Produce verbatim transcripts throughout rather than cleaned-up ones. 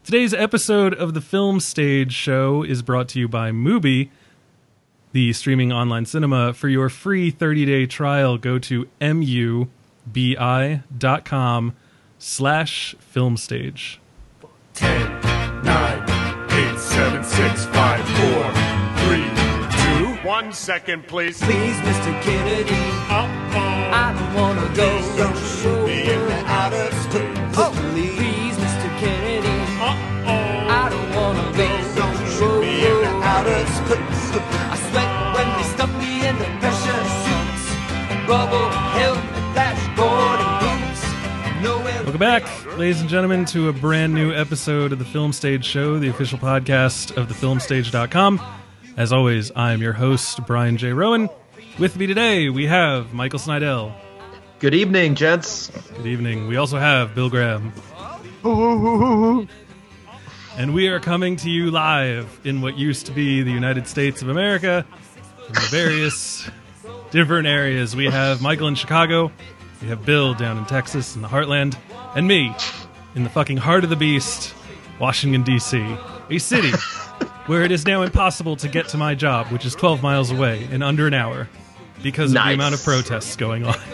Today's episode of the Film Stage Show is brought to you by Mubi, the streaming online cinema. For your free thirty-day trial, go to mubi dot com slash filmstage. ten, nine, eight, seven, six, five, four, three, two, one second, please. Please, Mister Kennedy. Uh-oh. I don't wanna go. Don't shoot me in the outer space. Oh, please, Mister Kennedy. Uh-oh. I don't wanna go. Don't shoot me in the outer space. I sweat when they stuff me in the pressure suits. Rubble, helmet, flash, board, and boots. Nowhere. Welcome back, ladies and gentlemen, to a brand new episode of the Film Stage Show, the official podcast of the film stage dot com. As always, I'm your host, Brian J. Rowan. With me today, we have Michael Snydell. Good evening, gents. Good evening. We also have Bill Graham. And we are coming to you live in what used to be the United States of America, from the various different areas. We have Michael in Chicago, we have Bill down in Texas in the heartland, and me in the fucking heart of the beast, Washington, D C, a city where it is now impossible to get to my job, which is twelve miles away, in under an hour, because of Nice. the amount of protests going on.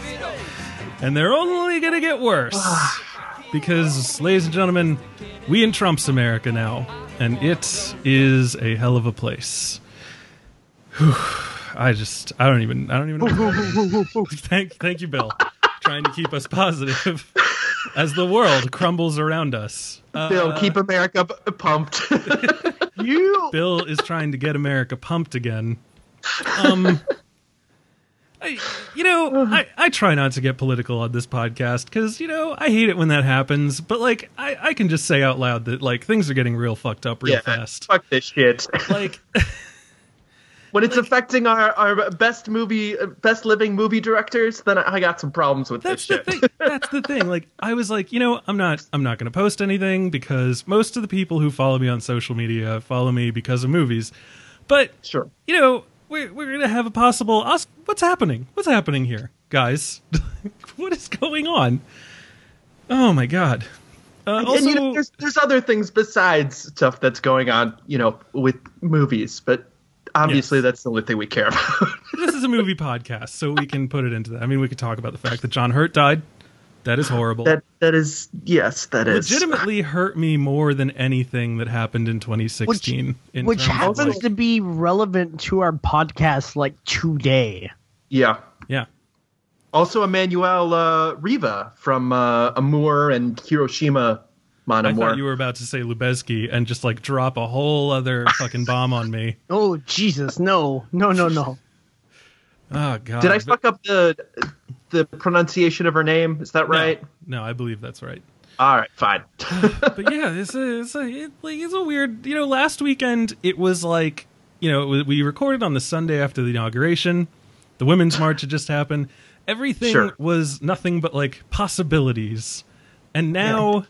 And they're only going to get worse. Because, ladies and gentlemen, we in Trump's America now, and it is a hell of a place. Whew. I just, I don't even, I don't even know. thank, thank you, Bill, trying to keep us positive as the world crumbles around us. Uh, Bill, keep America p- pumped. you, Bill is trying to get America pumped again. Um, I, you know, I, I try not to get political on this podcast because, you know, I hate it when that happens. But, like, I, I can just say out loud that, like, things are getting real fucked up real yeah, fast. Fuck this shit. Like, when it's like, affecting our, our best movie, best living movie directors, then I got some problems with that's this the shit. thing. That's the thing. Like, I was like, you know, I'm not, I'm not going to post anything because most of the people who follow me on social media follow me because of movies. But, Sure. you know, we're we're going to have a possible. Us, what's happening? What's happening here, guys? What is going on? Oh my god. Uh, And, also, you know, there's there's other things besides stuff that's going on, you know, with movies, but obviously Yes. that's the only thing we care about. this is a movie podcast, so we can put it into that. I mean, we could talk about the fact that John Hurt died. That is horrible. that that is yes, that is Legitimately hurt me more than anything that happened in twenty sixteen. in Which terms of, happens like- to be relevant to our podcast like today. Yeah. yeah. Also, Emmanuel uh, Riva from uh, Amour and Hiroshima, Mon I Amour. thought you were about to say Lubeski and just like drop a whole other fucking bomb on me. Oh Jesus, no, no, no, no. Oh god. Did I But- fuck up the the pronunciation of her name? Is that right? No, no, I believe that's right. All right, fine. But yeah, it's a, it's a, it, like, it's a weird, you know, last weekend it was like, you know, we- we recorded on the Sunday after the inauguration. The Women's March had just happened. Everything Sure. was nothing but like possibilities. And now,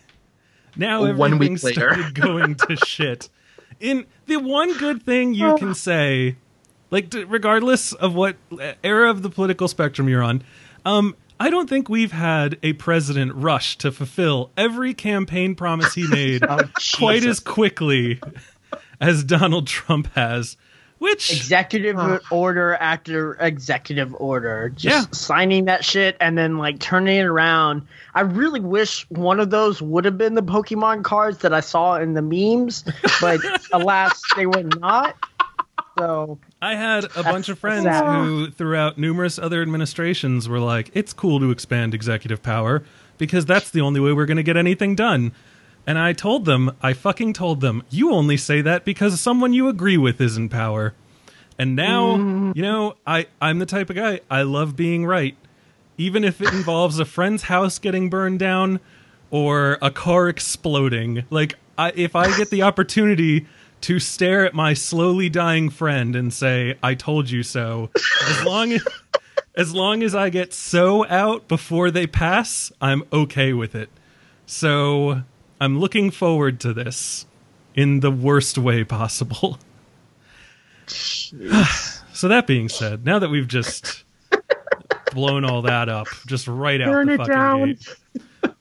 now One week everything later. started going to shit. In the one good thing you can say, like, d- regardless of what era of the political spectrum you're on, um, I don't think we've had a president rush to fulfill every campaign promise he made Oh, quite Jesus. as quickly as Donald Trump has. Which, Executive order after executive order, just Yeah. signing that shit and then like turning it around. I really wish one of those would have been the Pokemon cards that I saw in the memes, but alas, they were not. So I had a bunch of friends sad. who, throughout numerous other administrations, were like, it's cool to expand executive power because that's the only way we're going to get anything done. And I told them, I fucking told them, you only say that because someone you agree with is in power. And now, you know, I, I'm the type of guy, I love being right. Even if it involves a friend's house getting burned down or a car exploding. Like, I, if I get the opportunity to stare at my slowly dying friend and say, I told you so, as long as, as long as I get so out before they pass, I'm okay with it. So I'm looking forward to this in the worst way possible. So that being said, now that we've just blown all that up, just right out Burn the it fucking down. gate,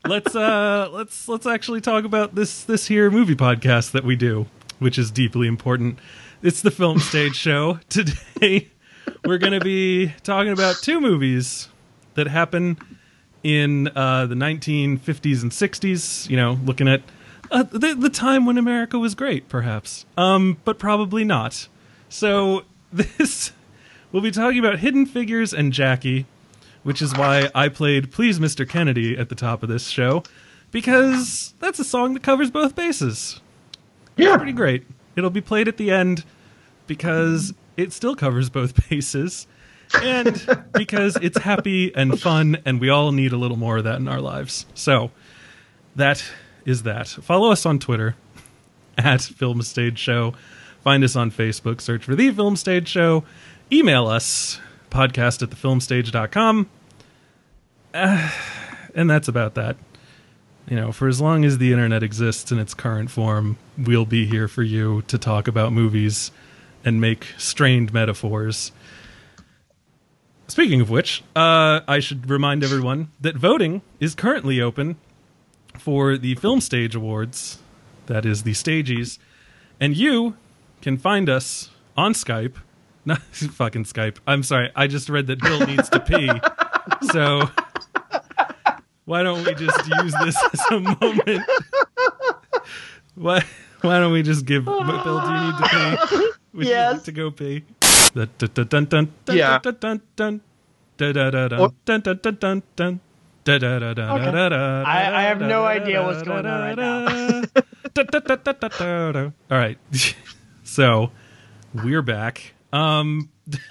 let's uh let's let's actually talk about this this here movie podcast that we do, which is deeply important. It's the Film Stage Show. Today we're going to be talking about two movies that happen in uh, the nineteen fifties and sixties. You know, looking at uh, the the time when America was great, perhaps, um, but probably not. So this we'll be talking about Hidden Figures and Jackie, which is why I played Please Mister Kennedy at the top of this show, because that's a song that covers both bases. Yeah. Pretty great. It'll be played at the end because it still covers both bases, and because it's happy and fun, and we all need a little more of that in our lives. So, that is that. Follow us on Twitter, at Film Stage Show. Find us on Facebook, search for The Film Stage Show. Email us, podcast at the film stage dot com. Uh, and that's about that. You know, for as long as the internet exists in its current form, we'll be here for you to talk about movies and make strained metaphors. Speaking of which, uh, I should remind everyone that voting is currently open for the Film Stage Awards. That is the Stagies. And you can find us on Skype. Not fucking Skype. I'm sorry. I just read that Bill needs to pee. So why don't we just use this as a moment? Why why don't we just give Bill, do you need to pee? Would Yes. you like to go pee? Dun, dun, dun, dun, dun, dun, Yeah. dun, dun, dun, dun, dun, dun, Or- dun, dun, dun, dun, dun. Da, da, da, da, Okay. da, da, I- I have da, no da, idea da, what's going on right da, now. da, da, da, da, da, da, da. All right. So, we're back. Um,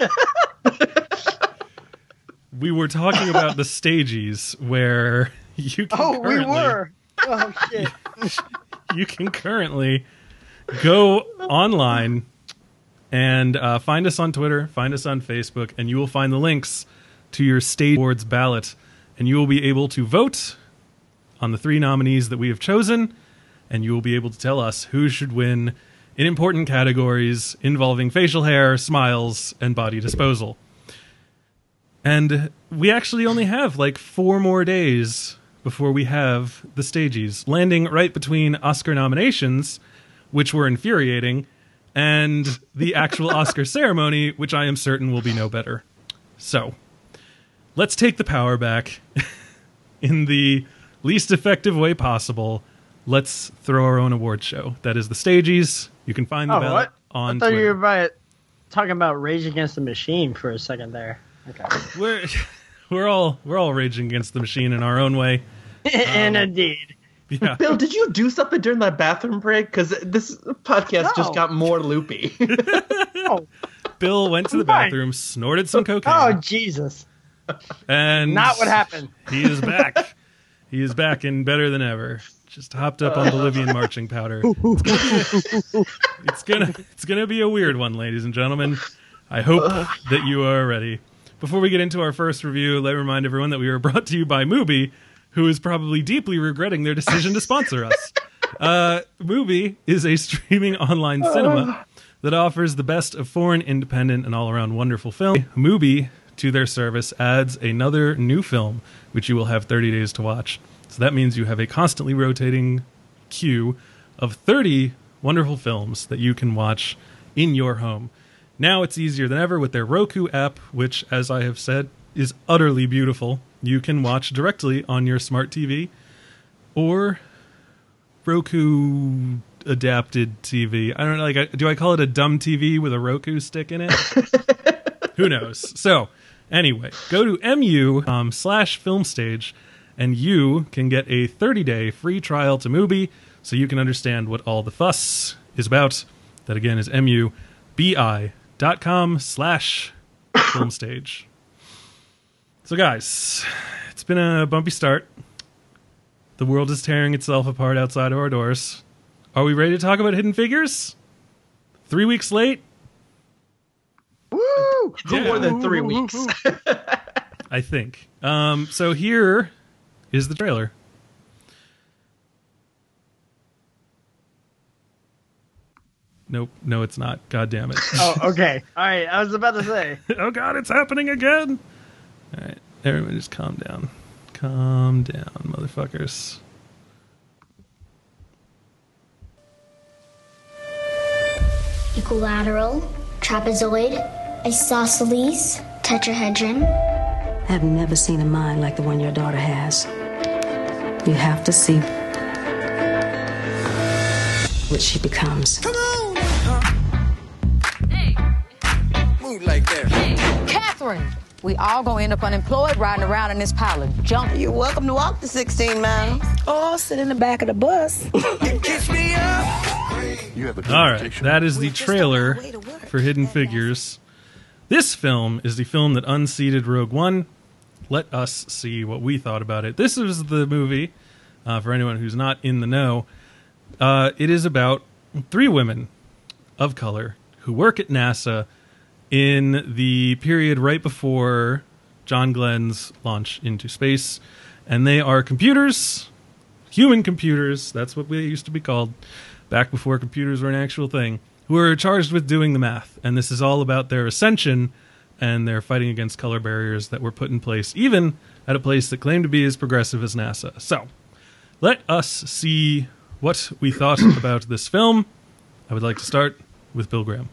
we were talking about the Stagies, where you can Oh, we currently, were. Oh shit. you can currently go online and uh, find us on Twitter, find us on Facebook, and you will find the links to your Stage Awards ballot, and you will be able to vote on the three nominees that we have chosen, and you will be able to tell us who should win in important categories involving facial hair, smiles, and body disposal. And we actually only have like four more days before we have the Stagies, landing right between Oscar nominations, which were infuriating, and the actual Oscar ceremony, which I am certain will be no better. So, let's take the power back in the least effective way possible. Let's throw our own award show. That is the Stagies. You can find the Oh, ballot what? on I thought Twitter. you were about, talking about Rage Against the Machine for a second there. Okay. We're we're all we're all raging against the machine in our own way. and indeed. Yeah. Bill, did you do something during that bathroom break? Because this podcast No. just got more loopy. Oh, Bill went to the Fine. bathroom, snorted some cocaine, oh Jesus. and Not what happened. He is back. He is back and better than ever. Just hopped up on Bolivian marching powder. It's gonna it's gonna be a weird one, ladies and gentlemen. I hope that you are ready. Before we get into our first review, let me remind everyone that we are brought to you by Mubi, who is probably deeply regretting their decision to sponsor us. Uh, Mubi is a streaming online cinema that offers the best of foreign, independent, and all-around wonderful film. Mubi, to their service, adds another new film, which you will have thirty days to watch. So that means you have a constantly rotating queue of thirty wonderful films that you can watch in your home. Now it's easier than ever with their Roku app, which, as I have said, is utterly beautiful. You can watch directly on your smart T V or Roku adapted T V. I don't know, like, do I call it a dumb T V with a Roku stick in it? Who knows? So, anyway, go to mu um, slash filmstage, and you can get a thirty-day free trial to Mubi, so you can understand what all the fuss is about. That again is mubi dot com slash filmstage. So, guys, it's been a bumpy start. The world is tearing itself apart outside of our doors. Are we ready to talk about Hidden Figures? Three weeks late? Woo! For more than three weeks. I think. Um, so here is the trailer. Nope, no, it's not. God damn it. Oh, okay. All right. I was about to say. Oh, God, it's happening again. All right, everyone just calm down. Calm down, motherfuckers. Equilateral, trapezoid, isosceles, tetrahedron. I've never seen a mind like the one your daughter has. You have to see what she becomes. Come on! Hey. Move like that. Hey. Catherine! We all gonna end up unemployed riding around in this pile of junk. You're welcome to walk the sixteen miles. Or sit in the back of the bus. Kiss me up. You have a All right, that is the trailer for Hidden Figures. This film is the film that unseated Rogue One. Let us see what we thought about it. This is the movie, uh, for anyone who's not in the know. Uh, it is about three women of color who work at NASA in the period right before John Glenn's launch into space. And they are computers, human computers, that's what we used to be called, back before computers were an actual thing, who are charged with doing the math. And this is all about their ascension and their fighting against color barriers that were put in place, even at a place that claimed to be as progressive as NASA. So, let us see what we thought about this film. I would like to start with Bill Graham.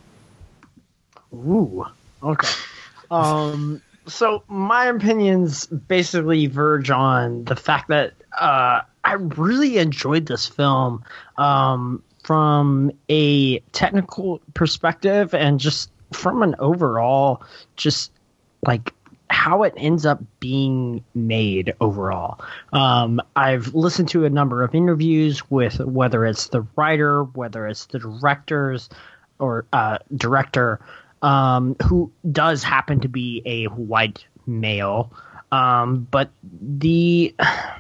Ooh, okay. Um, so my opinions basically verge on the fact that uh, I really enjoyed this film um, from a technical perspective and just from an overall, just like how it ends up being made overall. Um, I've listened to a number of interviews with whether it's the writer, whether it's the directors or uh, director, um, who does happen to be a white male. Um, but the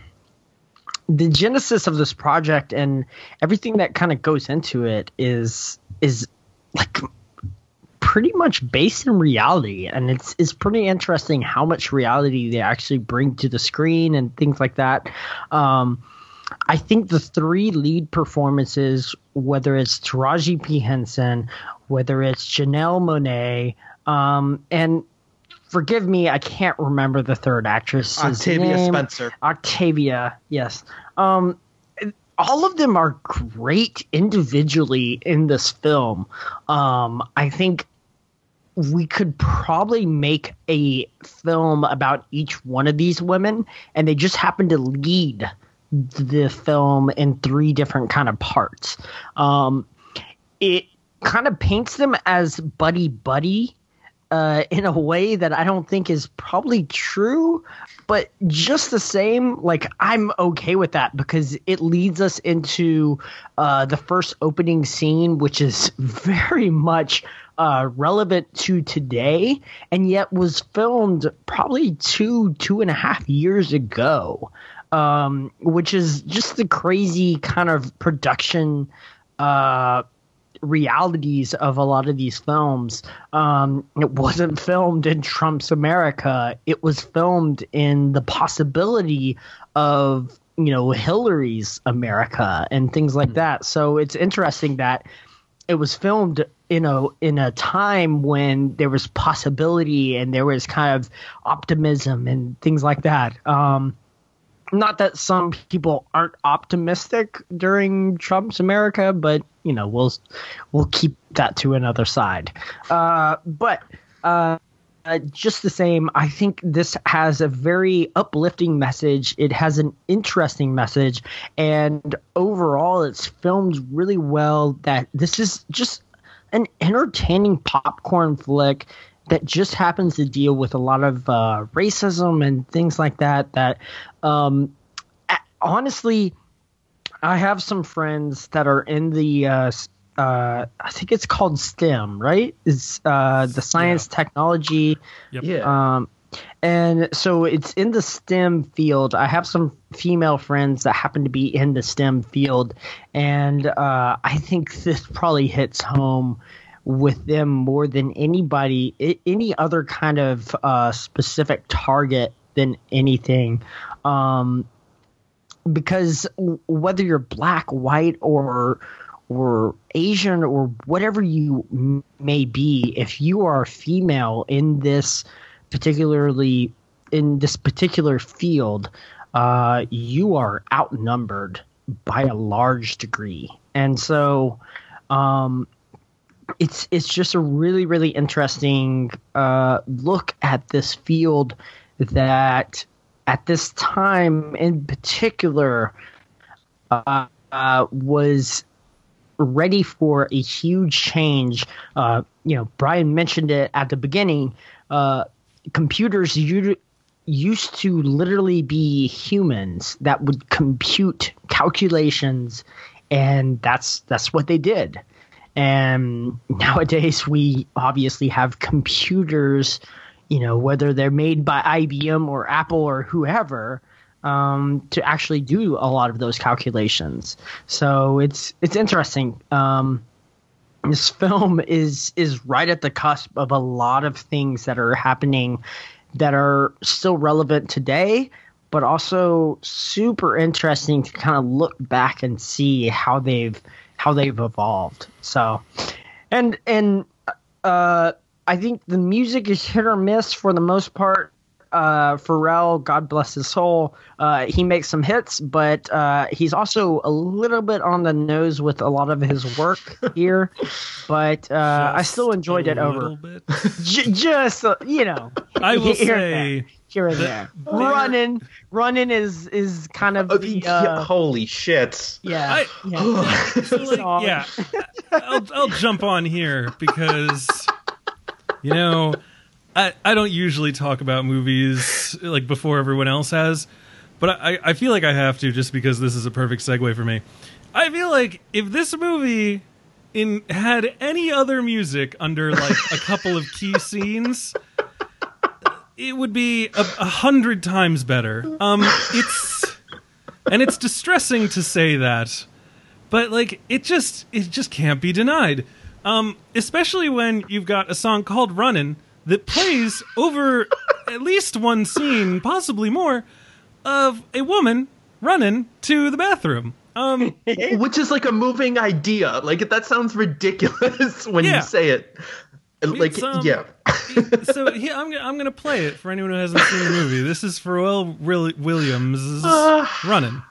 the genesis of this project and everything that kind of goes into it is is like pretty much based in reality, and it's it's pretty interesting how much reality they actually bring to the screen and things like that. Um, I think the three lead performances, whether it's Taraji P. Henson, whether it's Janelle Monáe, um, and forgive me, I can't remember the third actress. Octavia name. Spencer. Octavia, yes. Um, all of them are great individually in this film. Um, I think we could probably make a film about each one of these women, and they just happen to lead the film in three different kind of parts. Um, it kind of paints them as buddy-buddy uh, in a way that I don't think is probably true, but just the same, like, I'm okay with that because it leads us into uh, the first opening scene, which is very much uh, relevant to today, and yet was filmed probably two, two and a half years ago, um, which is just the crazy kind of production uh realities of a lot of these films. Um, it wasn't filmed in Trump's America. It was filmed in the possibility of, you know, Hillary's America and things like that. So it's interesting that it was filmed in a in a time when there was possibility and there was kind of optimism and things like that. Um, not that some people aren't optimistic during Trump's America, but you know, we'll we'll keep that to another side. Uh, but uh, uh, just the same, I think this has a very uplifting message. It has an interesting message, and overall, it's filmed really well. That this is just an entertaining popcorn flick that just happens to deal with a lot of uh, racism and things like that. That um, honestly, I have some friends that are in the, uh, uh, I think it's called STEM, right? It's uh, the science, yeah. technology. Yep. Yeah. Um, and so it's in the STEM field. I have some female friends that happen to be in the STEM field. And uh, I think this probably hits home with them more than anybody, any other kind of uh, specific target than anything. Um Because whether you're black, white, or or Asian, or whatever you m- may be, if you are a female in this particularly in this particular field, uh, you are outnumbered by a large degree. And so um, it's it's just a really, really interesting uh, look at this field that at this time in particular uh, uh, was ready for a huge change. Uh, you know, Brian mentioned it at the beginning. Uh, computers u- used to literally be humans that would compute calculations, and that's that's what they did. And nowadays we obviously have computers, you know, whether they're made by I B M or Apple or whoever, um, to actually do a lot of those calculations. So it's it's interesting. Um, this film is is right at the cusp of a lot of things that are happening that are still relevant today, but also super interesting to kind of look back and see how they've how they've evolved. So, and and uh, I think the music is hit or miss for the most part. Uh, Pharrell, God bless his soul, uh, he makes some hits, but uh, he's also a little bit on the nose with a lot of his work here. But uh, I still enjoyed it over. J- just uh, you know, I will here say and there, here and there. Running, running is is kind of the, uh, yeah, holy shit. Yeah, I, yeah. so like, yeah. I'll, I'll jump on here because you know. I, I don't usually talk about movies like before everyone else has, but I, I feel like I have to just because this is a perfect segue for me. I feel like if this movie in had any other music under like a couple of key scenes, it would be a, a hundred times better. Um, it's and it's distressing to say that, but like it just it just can't be denied. Um, especially when you've got a song called "Runnin'" that plays over at least one scene, possibly more, of a woman running to the bathroom. Um, Which is like a moving idea. Like, that sounds ridiculous when yeah. you say it. Like, um, yeah. So here, I'm, I'm going to play it for anyone who hasn't seen the movie. This is Pharrell Williams' Uh, Running.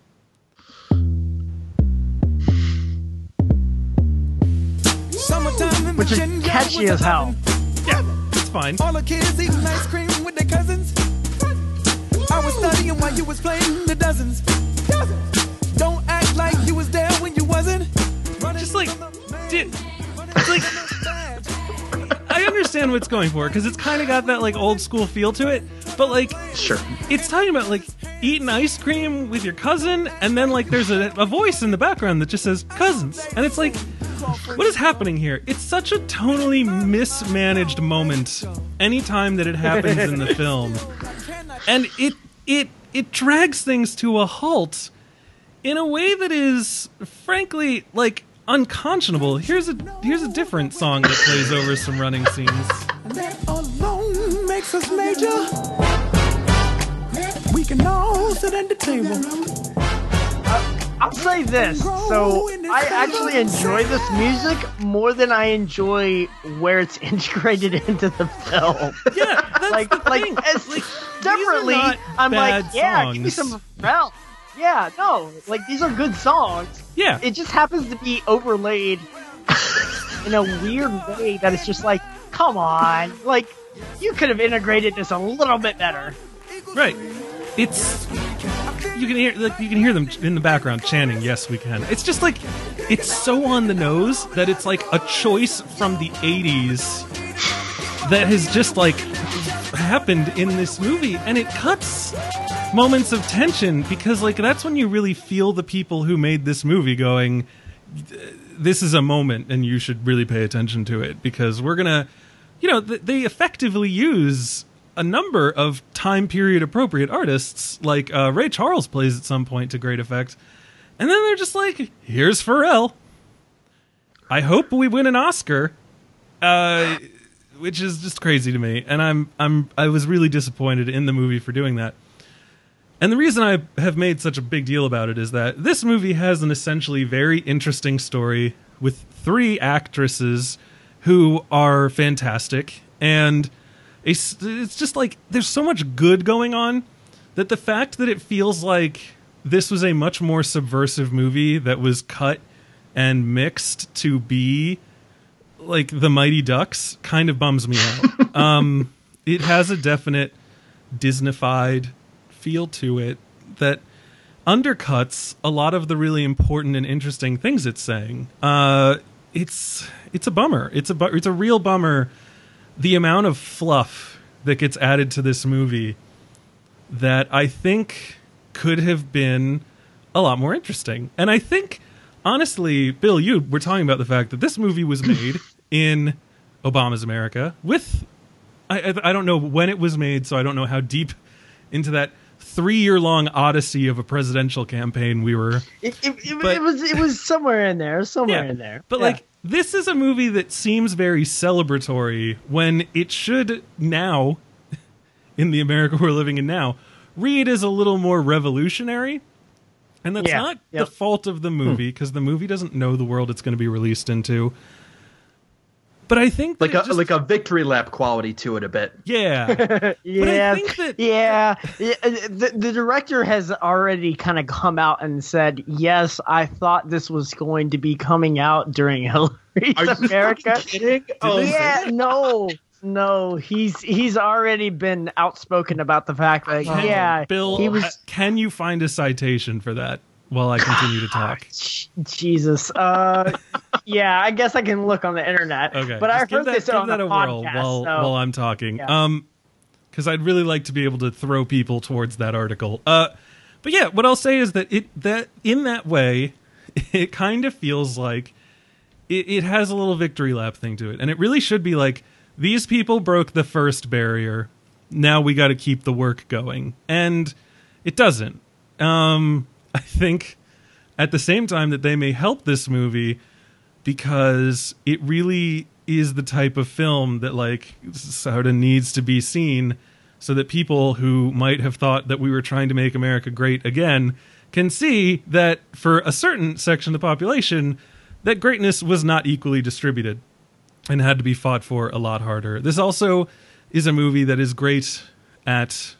Which is catchy as hell. Yeah, it's fine. All the kids eating ice cream with their cousins. I was studying while you was playing the dozens. Don't act like you was there when you wasn't. Just like, dude, it's like, I understand what it's going for because it's kind of got that like old school feel to it, but like, sure, it's talking about like eating ice cream with your cousin, and then like there's a, a voice in the background that just says cousins, and it's like, what is happening here? It's such a tonally mismanaged moment anytime that it happens in the film, and it it it drags things to a halt in a way that is frankly like unconscionable. Here's a here's a different song that plays over some running scenes. That alone makes us major. We can all sit at the table. I'll say this. So I actually enjoy this music more than I enjoy where it's integrated into the film. Yeah, that's like the like, thing. as, Like, separately, these are not I'm like, bad yeah, songs. give me some Pharrell. Yeah, no, like these are good songs. Yeah, it just happens to be overlaid in a weird way that it's just like, come on, like you could have integrated this a little bit better. Right. It's you can hear like you can hear them in the background chanting, "Yes, we can." It's just like it's so on the nose that it's like a choice from the eighties that has just like happened in this movie, and it cuts moments of tension because like that's when you really feel the people who made this movie going, this is a moment and you should really pay attention to it because we're gonna, you know, th- they effectively use a number of time period appropriate artists, like uh, Ray Charles plays at some point to great effect, and then they're just like, here's Pharrell. I hope we win an Oscar, uh, which is just crazy to me, and I'm I'm I was really disappointed in the movie for doing that. And the reason I have made such a big deal about it is that this movie has an essentially very interesting story with three actresses who are fantastic, and it's, it's just like there's so much good going on that the fact that it feels like this was a much more subversive movie that was cut and mixed to be like the Mighty Ducks kind of bums me out. um, it has a definite Disneyfied feel to it that undercuts a lot of the really important and interesting things it's saying. Uh, it's it's a bummer. It's a bu- it's a real bummer. The amount of fluff that gets added to this movie that I think could have been a lot more interesting. And I think, honestly, Bill, you were talking about the fact that this movie was made in Obama's America with, I, I, I don't know when it was made, so I don't know how deep into that three-year-long odyssey of a presidential campaign we were. It, it, it, but, it was it was somewhere in there, somewhere yeah, in there. But yeah. like, this is a movie that seems very celebratory when it should now, in the America we're living in now, read as a little more revolutionary. And that's Yeah, not yep. the fault of the movie, because the movie doesn't know the world it's going to be released into. But I think Like that a it just- like a victory lap quality to it a bit. yeah. yeah, think that- yeah. yeah, The, the director has already kind of come out and said, "Yes, I thought this was going to be coming out during Hillary's Are you America." fucking kidding? Oh, yeah, no, no. He's he's already been outspoken about the fact that yeah, Bill, he was. uh, can you find a citation for that while I continue to talk? Jesus. Uh, yeah, I guess I can look on the internet. Okay, but I just give heard that, this give on that a a whirl podcast. while so- while I'm talking. Yeah. Um, because I'd really like to be able to throw people towards that article. Uh, but yeah, what I'll say is that it that in that way, it kind of feels like it, it has a little victory lap thing to it, and it really should be like, these people broke the first barrier. Now we got to keep the work going, and it doesn't. Um, I think at the same time that they may help this movie because it really is the type of film that like sort of needs to be seen so that people who might have thought that we were trying to make America great again can see that for a certain section of the population, that greatness was not equally distributed and had to be fought for a lot harder. This also is a movie that is great at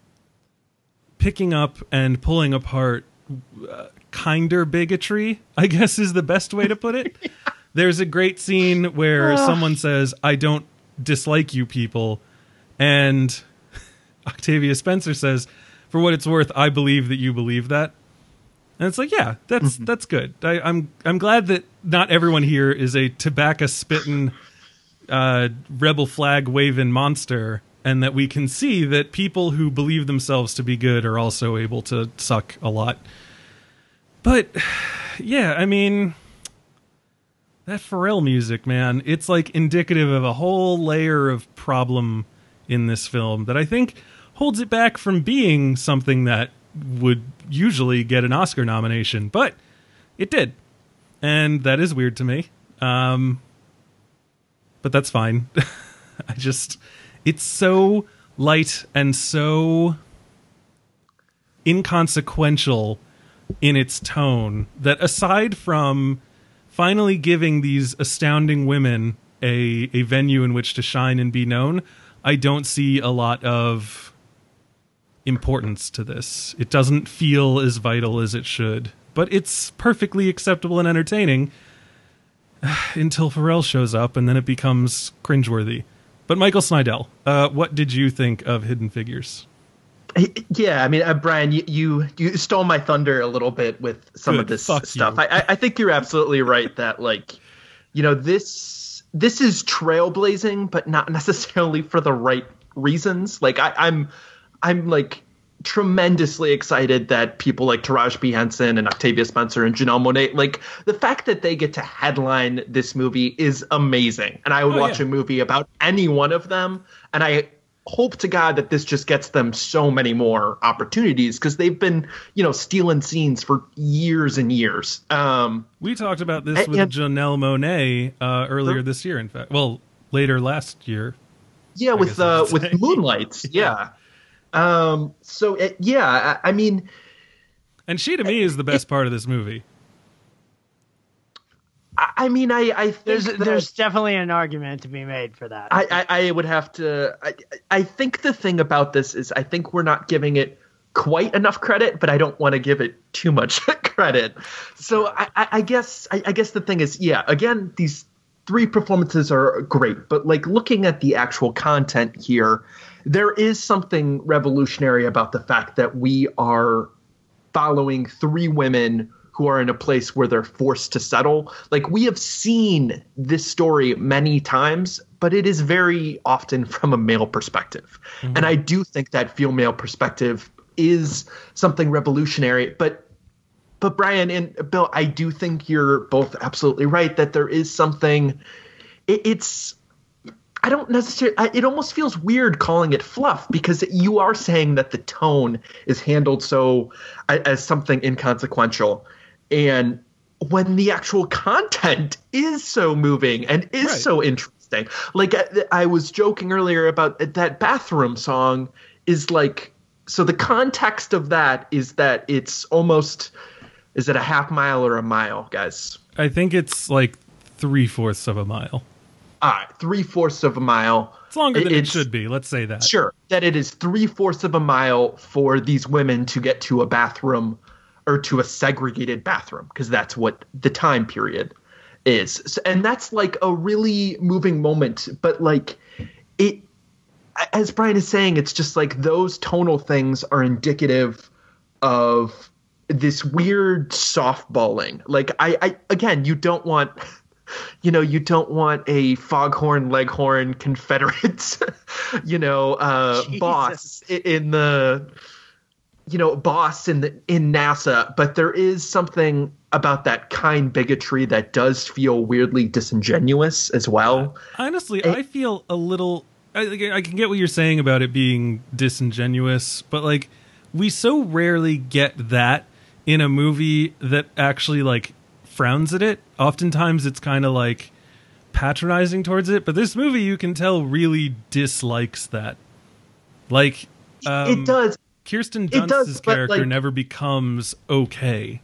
picking up and pulling apart uh, kinder bigotry, I guess is the best way to put it. Yeah. There's a great scene where someone says, "I don't dislike you people," and Octavia Spencer says, "For what it's worth, I believe that you believe that." And it's like, yeah, that's mm-hmm. that's good. I, I'm I'm glad that not everyone here is a tobacco spitting, uh, rebel flag waving monster, and that we can see that people who believe themselves to be good are also able to suck a lot. But yeah, I mean, that Pharrell music, man, it's like indicative of a whole layer of problem in this film that I think holds it back from being something that would usually get an Oscar nomination, but it did. And that is weird to me. Um, but that's fine. I just, it's so light and so inconsequential in its tone that aside from finally giving these astounding women a, a venue in which to shine and be known, I don't see a lot of importance to this. It doesn't feel as vital as it should, but it's perfectly acceptable and entertaining until Pharrell shows up, and then it becomes cringeworthy. But Michael Snydell, uh, what did you think of Hidden Figures? Yeah, I mean, uh, Brian, you, you you stole my thunder a little bit with some Good, of this fuck stuff. you. I, I think you're absolutely right that, like, you know, this this is trailblazing, but not necessarily for the right reasons. Like, I, I'm I'm like tremendously excited that people like Taraji P. Henson and Octavia Spencer and Janelle Monáe, like, the fact that they get to headline this movie is amazing. And I would Oh, watch yeah. a movie about any one of them, and I hope to God that this just gets them so many more opportunities, because they've been, you know, stealing scenes for years and years. Um, We talked about this and- with and- Janelle Monáe uh, earlier Sure. this year, in fact. Well, later last year. yeah, I with guess I uh, should with say. Moonlight. yeah. Um, so it, yeah, I, I mean, And she, to me, is the best part of this movie. I, I mean, I, I think There's that- there's definitely an argument to be made for that. I, I, I would have to. I, I think the thing about this is I think we're not giving it quite enough credit, but I don't want to give it too much credit. So I, I, I guess I, I guess the thing is, yeah, again, these three performances are great, but like looking at the actual content here, there is something revolutionary about the fact that we are following three women who are in a place where they're forced to settle. Like, we have seen this story many times, but it is very often from a male perspective. Mm-hmm. And I do think that female perspective is something revolutionary. But but Brian and Bill, I do think you're both absolutely right that there is something it, it's I don't necessarily – it almost feels weird calling it fluff because you are saying that the tone is handled so – as something inconsequential. And when the actual content is so moving and is right. so interesting. Like I, I was joking earlier about that bathroom song is like – so the context of that is that it's almost – is it a half mile or a mile, guys? I think it's like three-fourths of a mile. All right, three-fourths of a mile. It's longer than it's, it should be. Let's say that. Sure, that it is three-fourths of a mile for these women to get to a bathroom or to a segregated bathroom, because that's what the time period is. So, and that's like a really moving moment. But like it, as Brian is saying, it's just like those tonal things are indicative of this weird softballing. Like I, I again, you don't want... You know, you don't want a foghorn leghorn Confederate, you know, uh, boss in the, you know, boss in the in NASA. But there is something about that kind bigotry that does feel weirdly disingenuous as well. Honestly, and, I feel a little. I, I can get what you're saying about it being disingenuous, but like we so rarely get that in a movie that actually like frowns at it. Oftentimes it's kind of like patronizing towards it, but this movie you can tell really dislikes that. Like um, it does. Kirsten Dunst's does, character like, never becomes okay.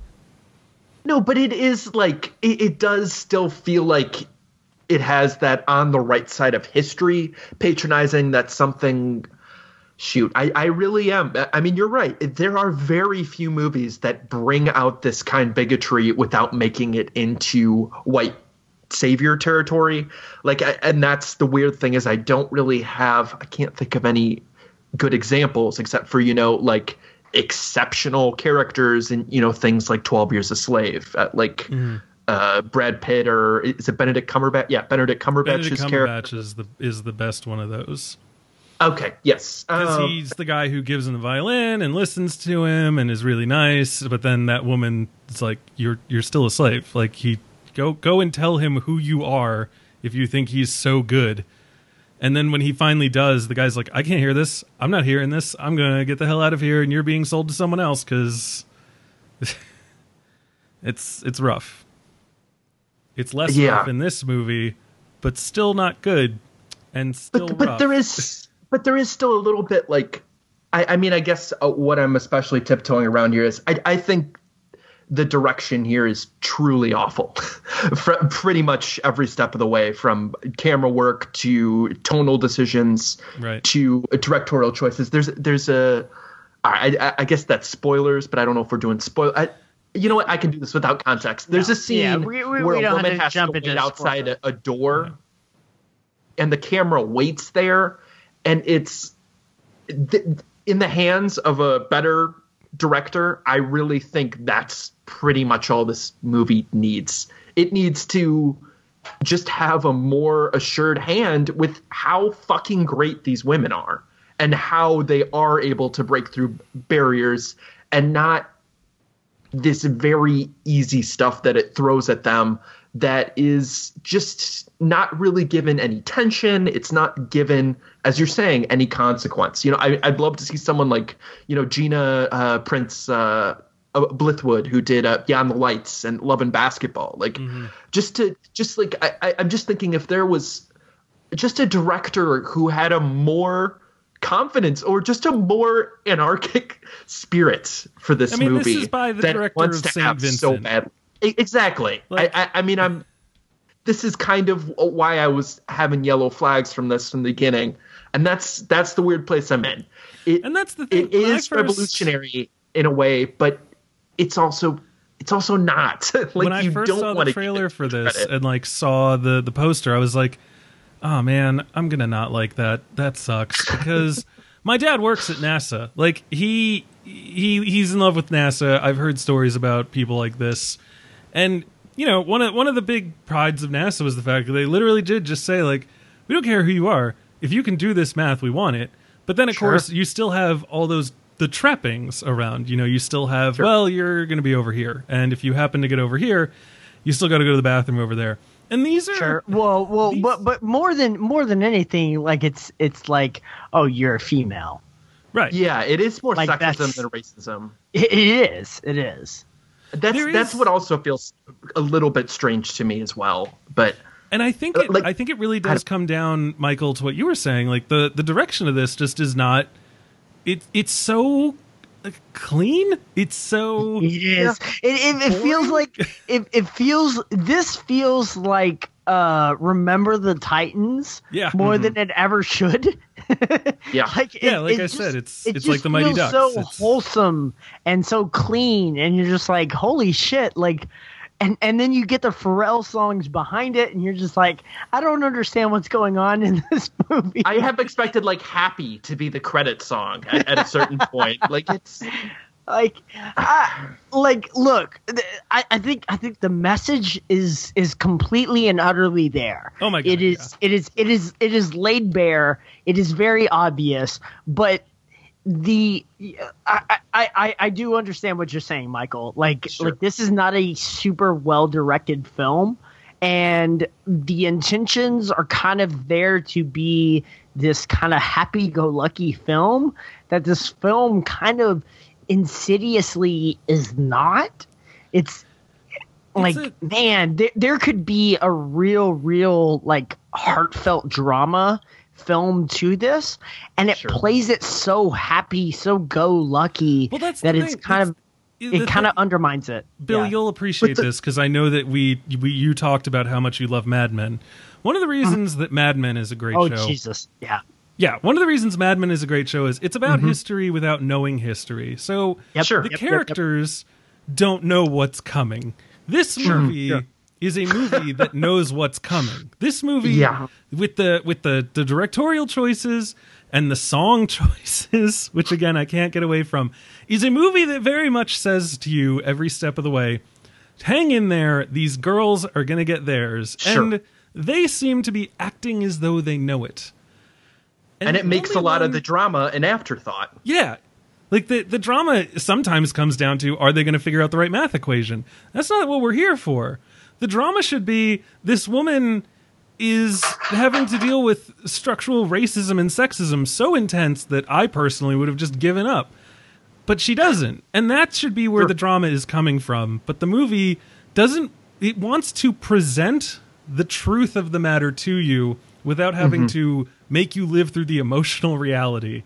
No, but it is like it, it does still feel like it has that on the right side of history patronizing that something. Shoot, I, I really am. I mean, you're right. There are very few movies that bring out this kind of bigotry without making it into white savior territory. Like, and that's the weird thing is I don't really have, I can't think of any good examples except for, you know, like exceptional characters and, you know, things like twelve Years a Slave, uh, like mm. uh, Brad Pitt or is it Benedict Cumberbatch? Yeah, Benedict Cumberbatch's Benedict Cumberbatch character. is the, is the best one of those. Okay, yes. Because um, he's the guy who gives him the violin and listens to him and is really nice, but then that woman is like, you're you're still a slave. Like, he go go and tell him who you are if you think he's so good. And then when he finally does, the guy's like, I can't hear this. I'm not hearing this. I'm going to get the hell out of here, and you're being sold to someone else because it's, it's rough. It's less yeah. rough in this movie, but still not good and still but, but rough. there is... But there is still a little bit like, I, I mean, I guess uh, what I'm especially tiptoeing around here is I, I think the direction here is truly awful. For pretty much every step of the way, from camera work to tonal decisions right. to directorial choices. There's there's a, I, I, I guess that's spoilers, but I don't know if we're doing spoil. I, you know what? I can do this without context. There's no. a scene yeah, we, we, where we a woman to has to wait outside a, a door, yeah. and the camera waits there. And it's th- in the hands of a better director. I really think that's pretty much all this movie needs. It needs to just have a more assured hand with how fucking great these women are and how they are able to break through barriers and not this very easy stuff that it throws at them that is just not really given any tension. It's not given, as you're saying, any consequence. You know, I, I'd love to see someone like, you know, Gina uh, Prince uh, Blithwood, who did uh, Beyond the Lights and Love and Basketball. Like, mm-hmm. just to, just like, I, I, I'm just thinking if there was just a director who had a more confidence or just a more anarchic spirit for this I mean, movie this is by the that director wants of to Saint have Vincent. so badly. Exactly. Like, I, I, I mean, I'm. this is kind of why I was having yellow flags from this from the beginning, and that's that's the weird place I'm in. It, and that's the thing. It is first... revolutionary in a way, but it's also it's also not. like when I you first don't saw the trailer for this credit. and like saw the the poster, I was like, oh man, I'm gonna not like that. That sucks because my dad works at NASA. Like he he he's in love with NASA. I've heard stories about people like this, and you know, one of one of the big prides of NASA was the fact that they literally did just say, like, we don't care who you are. If you can do this math, we want it. But then, of Sure. course, you still have all those the trappings around. You know, you still have, Sure. well, you're going to be over here. And if you happen to get over here, you still got to go to the bathroom over there. And these are Sure. Well, well, these- but but more than more than anything, like it's it's like, oh, you're a female. right. Yeah, it is more Like, sexism that's- than racism. It, it is. It is. That's There that's is- what also feels a little bit strange to me as well. But And I think it, Like- I think it really does come down, Michael, to what you were saying. Like the, the direction of this just is not. It it's so like, clean. It's so It is. It, it, it feels like it, it feels. This feels like uh, Remember the Titans. Yeah. More Mhm. than it ever should. yeah, like it, Yeah, like it I just- said, it's- it it's just like the Mighty feels Ducks. So It's- wholesome and so clean, and you're just like, holy shit! Like, and and then you get the Pharrell songs behind it, and you're just like, I don't understand what's going on in this movie. I have expected like "Happy" to be the credit song at, at a certain point. Like it's like I, like look th- I, I think I think the message is is completely and utterly there. Oh my God, it is it is it is it is laid bare. It is very obvious, but the I, I, I, I do understand what you're saying, Michael. Like Sure. like this is not a super well directed film, and the intentions are kind of there to be this kind of happy go lucky film that this film kind of insidiously is not. It's like, a- man, there, there could be a real, real like heartfelt drama film to this, and it Sure. plays it so happy, so go lucky Well, that's that the it's thing. kind That's- of the it kind of thing- undermines it. Bill, Yeah. you'll appreciate this because I know that we, we you talked about how much you love Mad Men. One of the reasons that Mad Men is a great Oh show. Jesus, yeah. Yeah, one of the reasons Mad Men is a great show is it's about history without knowing history. So Yep. Sure. the Yep, yep, yep. characters don't know what's coming. This movie Sure. is a movie that knows what's coming. This movie, Yeah. with the with the, the directorial choices and the song choices, which again I can't get away from, is a movie that very much says to you every step of the way, hang in there, these girls are going to get theirs. Sure. And they seem to be acting as though they know it. and it the makes a only lot one- of the drama an afterthought. Yeah. Like the, the drama sometimes comes down to, are they going to figure out the right math equation? That's not what we're here for. The drama should be this woman is having to deal with structural racism and sexism so intense that I personally would have just given up. But she doesn't. And that should be where the drama is coming from. But the movie doesn't, it wants to present the truth of the matter to you without having to make you live through the emotional reality.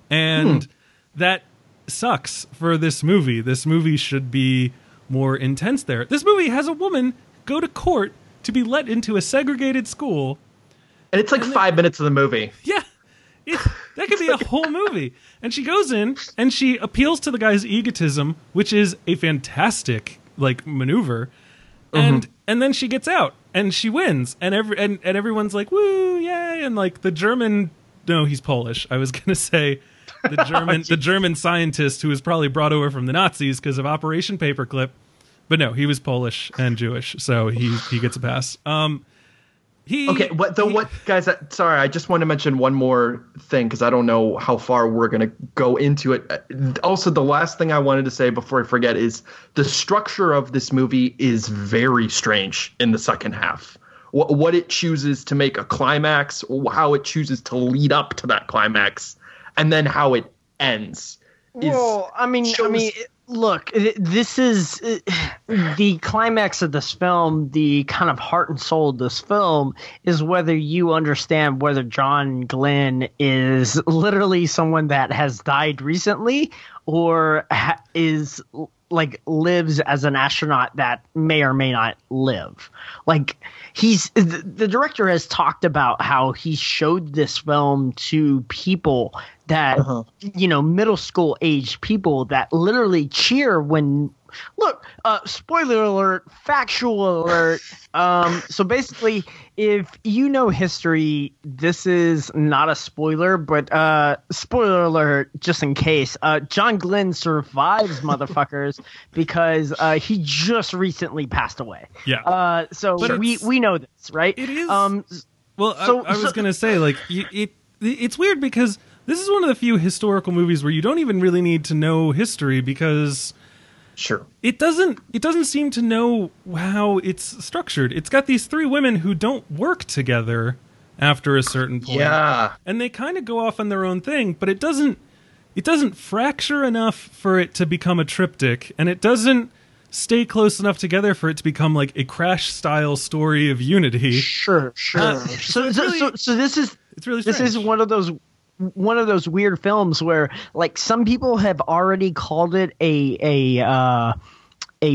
And that sucks for this movie. This movie should be more intense there. This movie has a woman go to court to be let into a segregated school. And it's like five minutes of the movie. Yeah. It, that could be a whole movie. And she goes in and she appeals to the guy's egotism, which is a fantastic like maneuver. And and then she gets out and she wins. And every and, and everyone's like, woo, yay, and like the German no, he's Polish. I was gonna say the German the German scientist who was probably brought over from the Nazis because of Operation Paperclip. But no, he was Polish and Jewish, so he he gets a pass. Um He, Okay, what though? he- What guys? uh, Sorry, I just want to mention one more thing because I don't know how far we're gonna go into it. Uh, Also, the last thing I wanted to say before I forget is the structure of this movie is very strange in the second half. What what it chooses to make a climax, how it chooses to lead up to that climax, and then how it ends. Is, Well, I mean, I shows- mean, look, th- this is uh, the climax of this film. The kind of heart and soul of this film is whether you understand whether John Glenn is literally someone that has died recently, or ha- is like lives as an astronaut that may or may not live. Like he's the, the director has talked about how he showed this film to people that uh-huh. you know, middle school age people that literally cheer when look, uh, spoiler alert, factual alert. Um, so basically, if you know history, this is not a spoiler, but uh, spoiler alert, just in case. Uh, John Glenn survives motherfuckers because uh, he just recently passed away. Yeah. Uh, so But we it's- we know this, right? It is. Um, well, so- I, I was so- gonna say, like, you, it it's weird because this is one of the few historical movies where you don't even really need to know history because. Sure. It doesn't it doesn't seem to know how it's structured. It's got these three women who don't work together after a certain point. Yeah. And they kind of go off on their own thing, but it doesn't it doesn't fracture enough for it to become a triptych, and it doesn't stay close enough together for it to become like a Crash style story of unity. Sure, sure. Uh, so, it's so, really- so, so this is It's really this strange. is one of those one of those weird films where like some people have already called it a a uh, a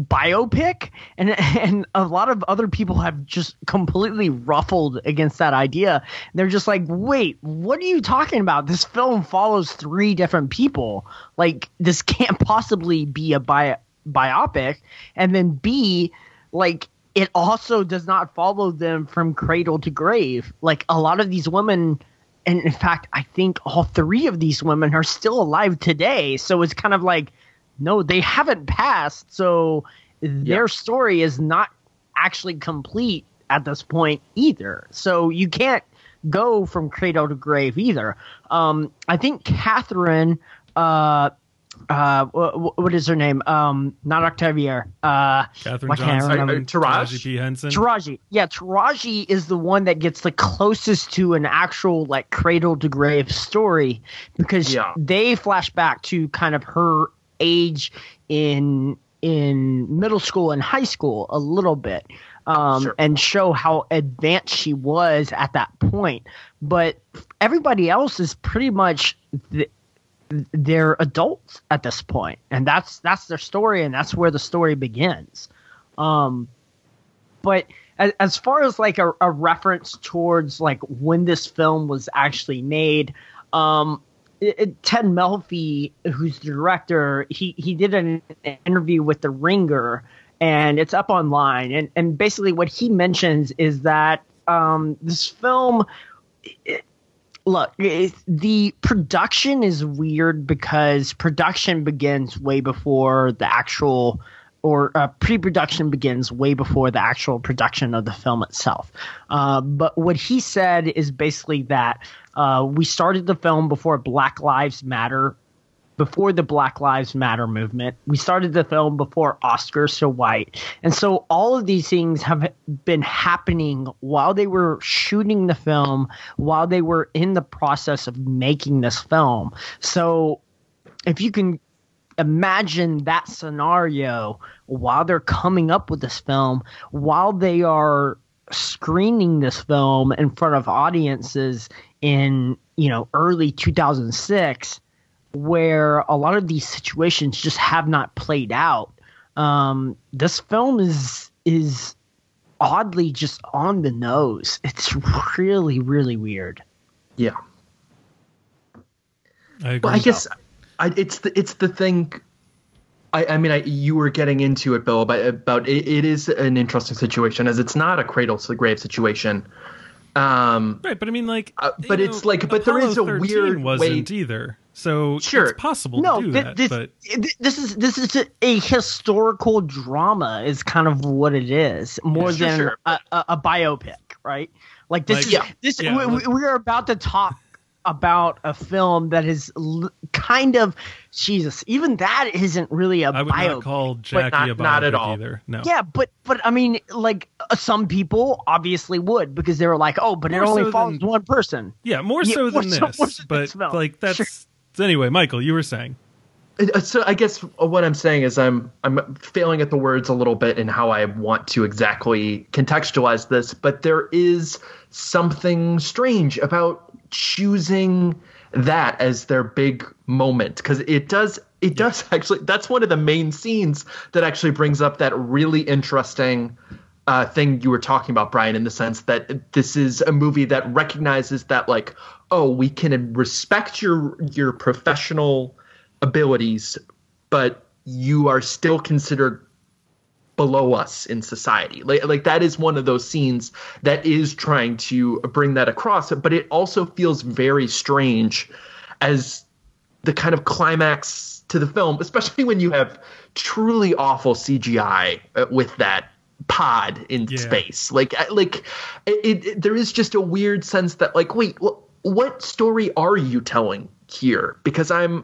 biopic, and and a lot of other people have just completely ruffled against that idea. They're just like, wait, what are you talking about? This film follows three different people. Like this can't possibly be a bi- biopic. And then B, like it also does not follow them from cradle to grave. Like a lot of these women. And in fact, I think all three of these women are still alive today. So it's kind of like, no, they haven't passed. So their Yeah. story is not actually complete at this point either. So you can't go from cradle to grave either. Um, I think Catherine, uh, uh, what, what is her name? Um, not Octavia. Uh, Catherine why can't I Johnson, remember? Uh, Taraji? Taraji P. Henson. Taraji. Yeah, Taraji is the one that gets the closest to an actual like cradle to grave story because Yeah. they flash back to kind of her age in in middle school and high school a little bit. Um, Sure. and show how advanced she was at that point. But everybody else is pretty much the, they're adults at this point, and that's that's their story, and that's where the story begins. Um, but as, as far as like a, a reference towards like when this film was actually made, um, it, it, Ted Melfi, who's the director, he he did an interview with The Ringer, and it's up online, and and basically what he mentions is that um, this film. It, Look, it, the production is weird because production begins way before the actual, or uh, pre-production begins way before the actual production of the film itself. Uh, but what he said is basically that uh, we started the film before Black Lives Matter, before the Black Lives Matter movement. We started the film before Oscars So White. And so all of these things have been happening while they were shooting the film, while they were in the process of making this film. So if you can imagine that scenario while they're coming up with this film, while they are screening this film in front of audiences in, you know, early two thousand six, where a lot of these situations just have not played out. Um, this film is is oddly just on the nose. It's really, really weird. Yeah. I agree. Well, I guess I, it's the it's the thing. I, I mean, I, you were getting into it, Bill, about, about it, it is an interesting situation as it's not a cradle to the grave situation. Um, right, but I mean, like, uh, but you it's know, like, but there is a Apollo thirteen weird wasn't way. either. So Sure. it's possible No, to do thi- that. this, but thi- this is this is a, a historical drama. Is kind of what it is, more Yeah, sure, than sure. A, a, a biopic, right? Like this Like- is Yeah. this. Yeah, we, like- we are about to talk about a film that is l- kind of Jesus. Even that isn't really a I would biopic. not call Jackie not- a not at biopic all. either. No. Yeah, but but I mean, like uh, some people obviously would because they were like, oh, but More it only so follows than- one person. Yeah, more Yeah, so more than so- this. more so than but this film. like that's Sure. anyway. Michael, you were saying. Uh, So I guess what I'm saying is I'm I'm failing at the words a little bit in how I want to exactly contextualize this, but there is something strange about choosing that as their big moment because it does It does actually. That's one of the main scenes that actually brings up that really interesting uh, thing you were talking about, Brian, in the sense that this is a movie that recognizes that, like, oh, we can respect your your professional abilities, but you are still considered below us in society. Like, like that is one of those scenes that is trying to bring that across, but it also feels very strange as the kind of climax to the film, especially when you have truly awful C G I with that pod in yeah. space. Like, like it, it, there is just a weird sense that, like, wait, what story are you telling here? Because I'm,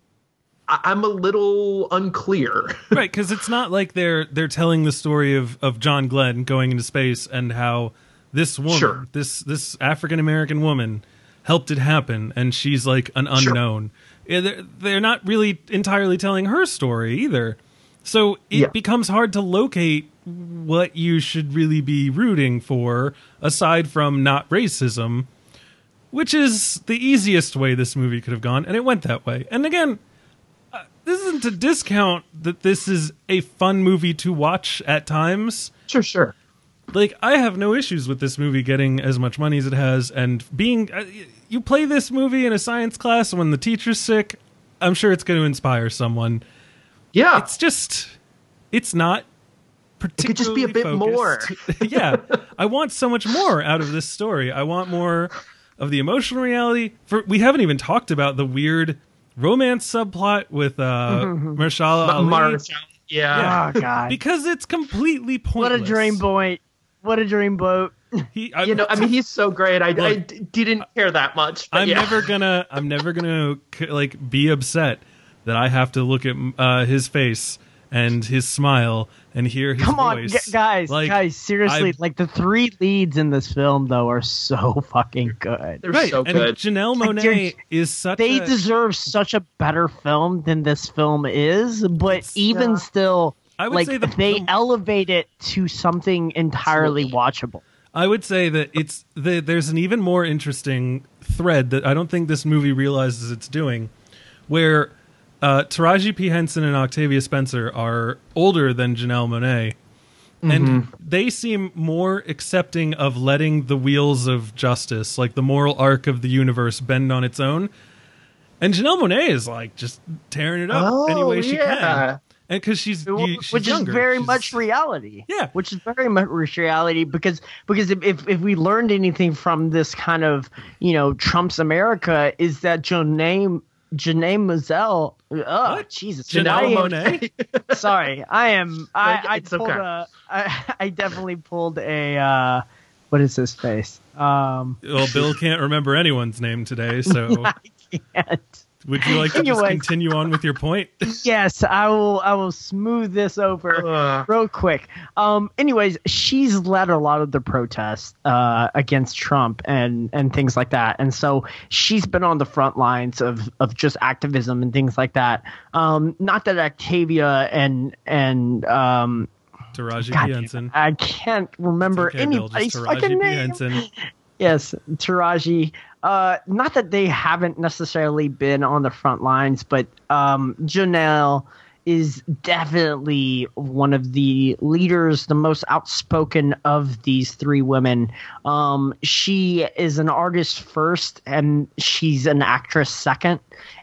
I'm a little unclear. Right, because it's not like they're they're telling the story of, of John Glenn going into space and how this woman, sure. this this African American woman, helped it happen, and she's like an unknown. Sure. They're, they're not really entirely telling her story either. So it yeah. becomes hard to locate what you should really be rooting for, aside from not racism, which is the easiest way this movie could have gone, and it went that way. And again, uh, this isn't to discount that this is a fun movie to watch at times. Sure, sure. Like, I have no issues with this movie getting as much money as it has, and being... Uh, you play this movie in a science class when the teacher's sick, I'm sure it's going to inspire someone. Yeah. It's just... It's not particularly It could just be a bit focused. more. Yeah. I want so much more out of this story. I want more of the emotional reality. For We haven't even talked about the weird romance subplot with uh, Mahershala Ali. Mahershala, yeah. yeah. Oh, God. Because it's completely pointless. What a dream boy. What a dream boat. He, I, you know, I mean, he's so great. I, Look, I d- didn't care that much. I'm yeah. never gonna. I'm never gonna like be upset that I have to look at uh, his face and his smile and hear his Come voice. on, g- guys, like, guys, seriously, I've, like the three leads in this film though are so fucking good. They're right, so and good. Janelle Monáe like, is such. They a, deserve such a better film than this film is, but even uh, still, I would like say the, they the, elevate it to something entirely watchable. I would say that it's the, there's an even more interesting thread that I don't think this movie realizes it's doing, where uh, Taraji P. Henson and Octavia Spencer are older than Janelle Monáe, mm-hmm. and they seem more accepting of letting the wheels of justice, like the moral arc of the universe, bend on its own. And Janelle Monáe is like just tearing it up oh, any way she yeah. can. And because she's, you, she's which younger. is very she's, much reality, yeah. Which is very much reality because because if, if if we learned anything from this kind of you know Trump's America is that Janae Janae Mazel, oh what? Jesus, Janelle Monáe. Sorry, I am I I it's pulled okay. a I, I definitely pulled a uh, what is his face? Um, well, Bill can't remember anyone's name today, so I can't. Would you like to Anyways. just continue on with your point? Yes, I will. I will smooth this over Uh. real quick. Um, anyways, she's led a lot of the protests uh, against Trump and and things like that, and so she's been on the front lines of of just activism and things like that. Um, not that Octavia and and um, Taraji God, P. Henson. I can't remember Okay, Bill, anybody's just Taraji fucking P. name. Henson. Yes, Taraji. Uh, not that they haven't necessarily been on the front lines, but um, Janelle is definitely one of the leaders, the most outspoken of these three women. Um, she is an artist first, and she's an actress second.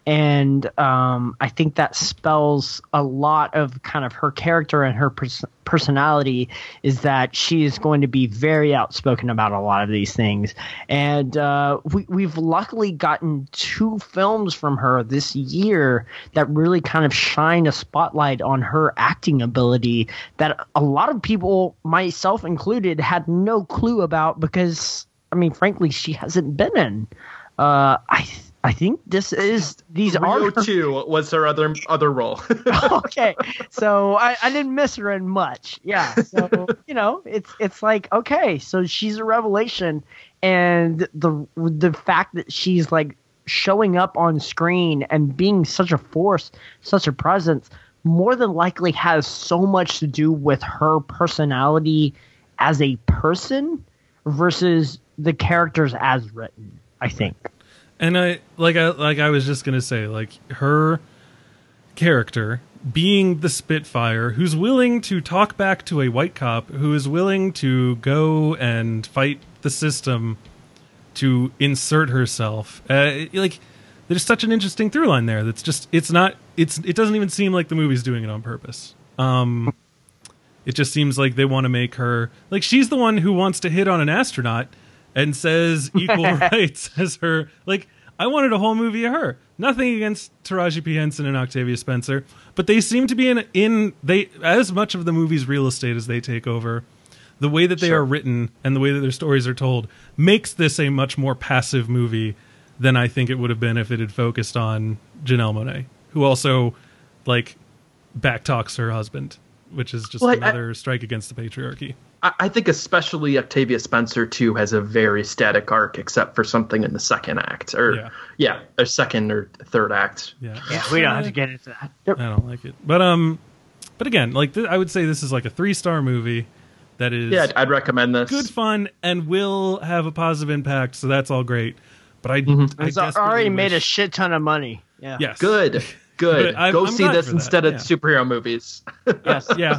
And um, I think that spells a lot of kind of her character and her pers- personality is that she is going to be very outspoken about a lot of these things. And uh, we, we've luckily gotten two films from her this year that really kind of shine a spotlight on her acting ability that a lot of people, myself included, had no clue about because, I mean, frankly, she hasn't been in. Uh, I I think this is these Rio are two was her other other role. Okay, so I, I didn't miss her in much. Yeah, so you know, it's it's like okay, so she's a revelation, and the the fact that she's like showing up on screen and being such a force, such a presence, more than likely has so much to do with her personality as a person versus the characters as written, I think. And I like I like I was just gonna say, like her character being the Spitfire, who's willing to talk back to a white cop, who is willing to go and fight the system to insert herself. Uh, like, there's such an interesting through line there. That's just, it's not, it's, it doesn't even seem like the movie's doing it on purpose. Um, it just seems like they want to make her, like, she's the one who wants to hit on an astronaut and says equal rights as her, like, I wanted a whole movie of her. Nothing against Taraji P. Henson and Octavia Spencer, but they seem to be in, in they as much of the movie's real estate as they take over. The way that they sure. are written and the way that their stories are told makes this a much more passive movie than I think it would have been if it had focused on Janelle Monáe, who also, like, backtalks her husband, which is just well, another I, strike against the patriarchy. I think especially Octavia Spencer, too, has a very static arc, except for something in the second act. Or, yeah, yeah or second or third act. Yeah, yeah we don't have to get into that. Yep. I don't like it. But, um, but again, like th- I would say this is like a three-star movie that is... Yeah, I'd recommend this. Good fun and will have a positive impact, so that's all great. But I, mm-hmm. I it's already wish... made a shit ton of money. Yeah. Yes. Good. Good. Go I'm see this instead that. of yeah. superhero movies. Yes. Yeah.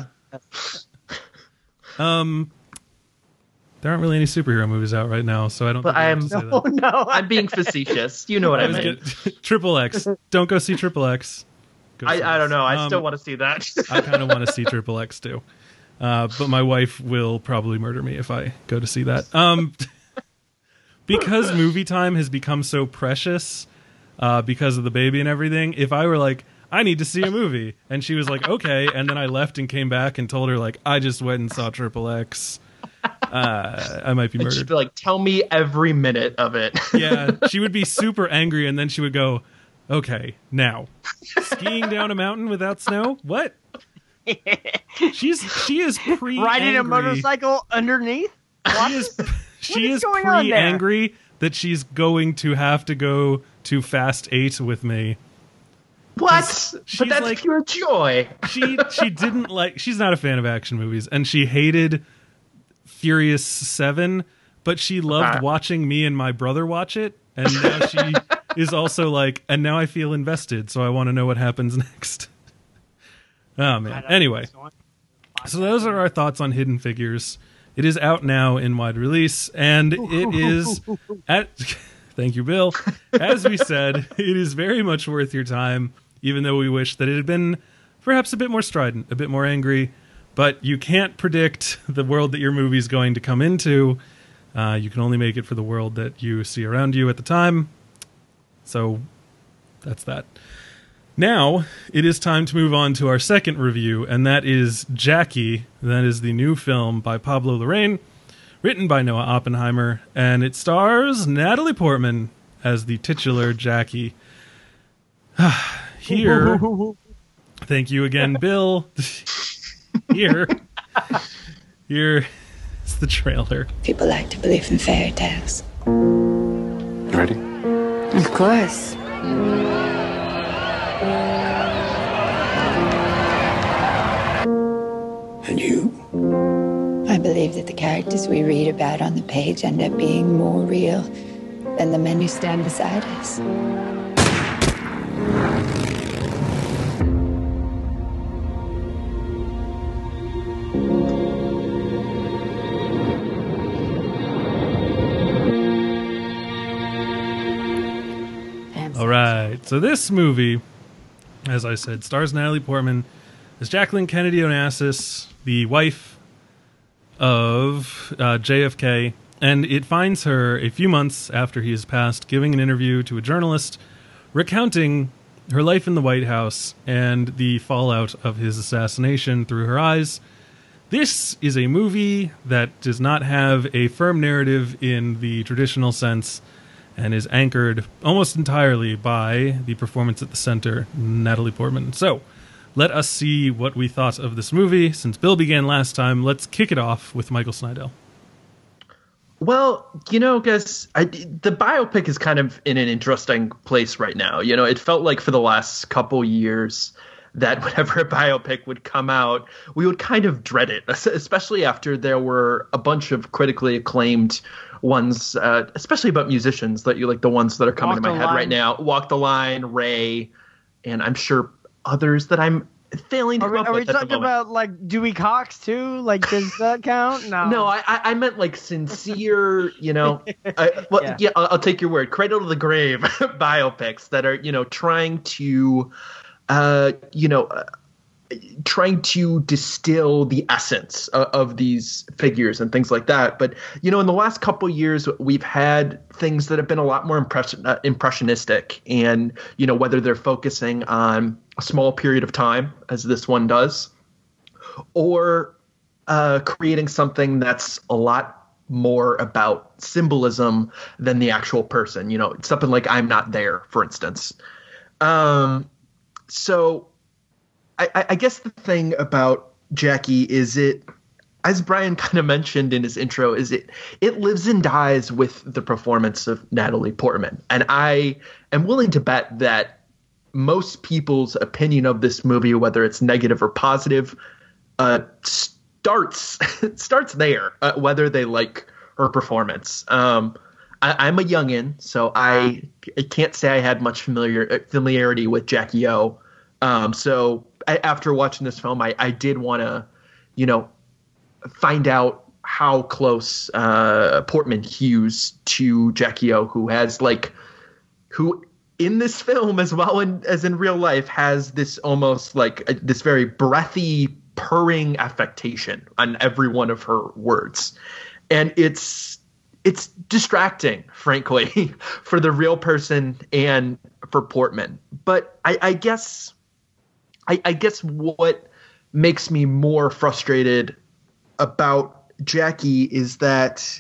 Um, there aren't really any superhero movies out right now, so I don't. But think I am no, that. no, I'm being facetious. You know what I, I mean. Triple X. Don't go see Triple X. Go I, I don't know. I um, still want to see that. I kind of want to see Triple X too, uh, but my wife will probably murder me if I go to see that. Um, because movie time has become so precious, uh, because of the baby and everything. If I were like, I need to see a movie, and she was like, okay, and then I left and came back and told her, like, I just went and saw Triple X, uh, I might be murdered. She'd be like, tell me every minute of it. Yeah, she would be super angry, and then she would go, okay, now skiing down a mountain without snow? What? She's she is pre riding a motorcycle underneath. She is she is, is pre angry that she's going to have to go to Fast Eight with me. What? But that's like, pure joy. she she didn't like. She's not a fan of action movies, and she hated Furious Seven, but she loved uh, watching me and my brother watch it, and now she is also like, and now I feel invested, so I want to know what happens next. Oh man. Anyway, so those are our thoughts on Hidden Figures. It is out now in wide release, and it is at. Thank you, Bill. As we said, it is very much worth your time, even though we wish that it had been perhaps a bit more strident, a bit more angry. But you can't predict the world that your movie is going to come into. Uh, you can only make it for the world that you see around you at the time. So that's that. Now, it is time to move on to our second review, and that is Jackie. That is the new film by Pablo Larraín, written by Noah Oppenheimer, and it stars Natalie Portman as the titular Jackie. Here, thank you again, Bill. Here, here is the trailer. People like to believe in fairy tales. You ready? Of course. And you? I believe that the characters we read about on the page end up being more real than the men who stand beside us. All right, so this movie, as I said, stars Natalie Portman as Jacqueline Kennedy Onassis, the wife of uh, J F K, and it finds her a few months after he has passed giving an interview to a journalist recounting her life in the White House and the fallout of his assassination through her eyes. This is a movie that does not have a firm narrative in the traditional sense and is anchored almost entirely by the performance at the center, Natalie Portman. So, let us see what we thought of this movie. Since Bill began last time, let's kick it off with Michael Snydell. Well, you know, guys, I, the biopic is kind of in an interesting place right now. You know, it felt like for the last couple years that whenever a biopic would come out, we would kind of dread it, especially after there were a bunch of critically acclaimed ones, uh, especially about musicians, that you like the ones that are coming Walk to my head Line. right now. Walk the Line, Ray, and I'm sure others that I'm failing to Are come we, up are we with at the talking moment. about like Dewey Cox too? Like, does that count? No. No, I, I I meant like sincere, you know. I, well, yeah, Yeah. I'll, I'll take your word. Cradle to the grave biopics that are, you know, trying to, uh, you know, uh, trying to distill the essence of, of these figures and things like that. But you know, in the last couple of years, we've had things that have been a lot more impression, uh, impressionistic, and you know, whether they're focusing on a small period of time, as this one does, or uh, creating something that's a lot more about symbolism than the actual person. You know, something like I'm Not There, for instance. Um, so I, I guess the thing about Jackie is it, as Brian kind of mentioned in his intro, is it it lives and dies with the performance of Natalie Portman. And I am willing to bet that most people's opinion of this movie, whether it's negative or positive, uh, starts starts there, uh, whether they like her performance. Um, I, I'm a youngin, so I, I can't say I had much familiar familiarity with Jackie O. Um, so I, after watching this film, I, I did want to, you know, find out how close uh, Portman hews to Jackie O, who has like, who in this film as well in, as in real life has this almost like a, this very breathy, purring affectation on every one of her words, and it's it's distracting, frankly, for the real person and for Portman. But I, I guess. I, I guess what makes me more frustrated about Jackie is that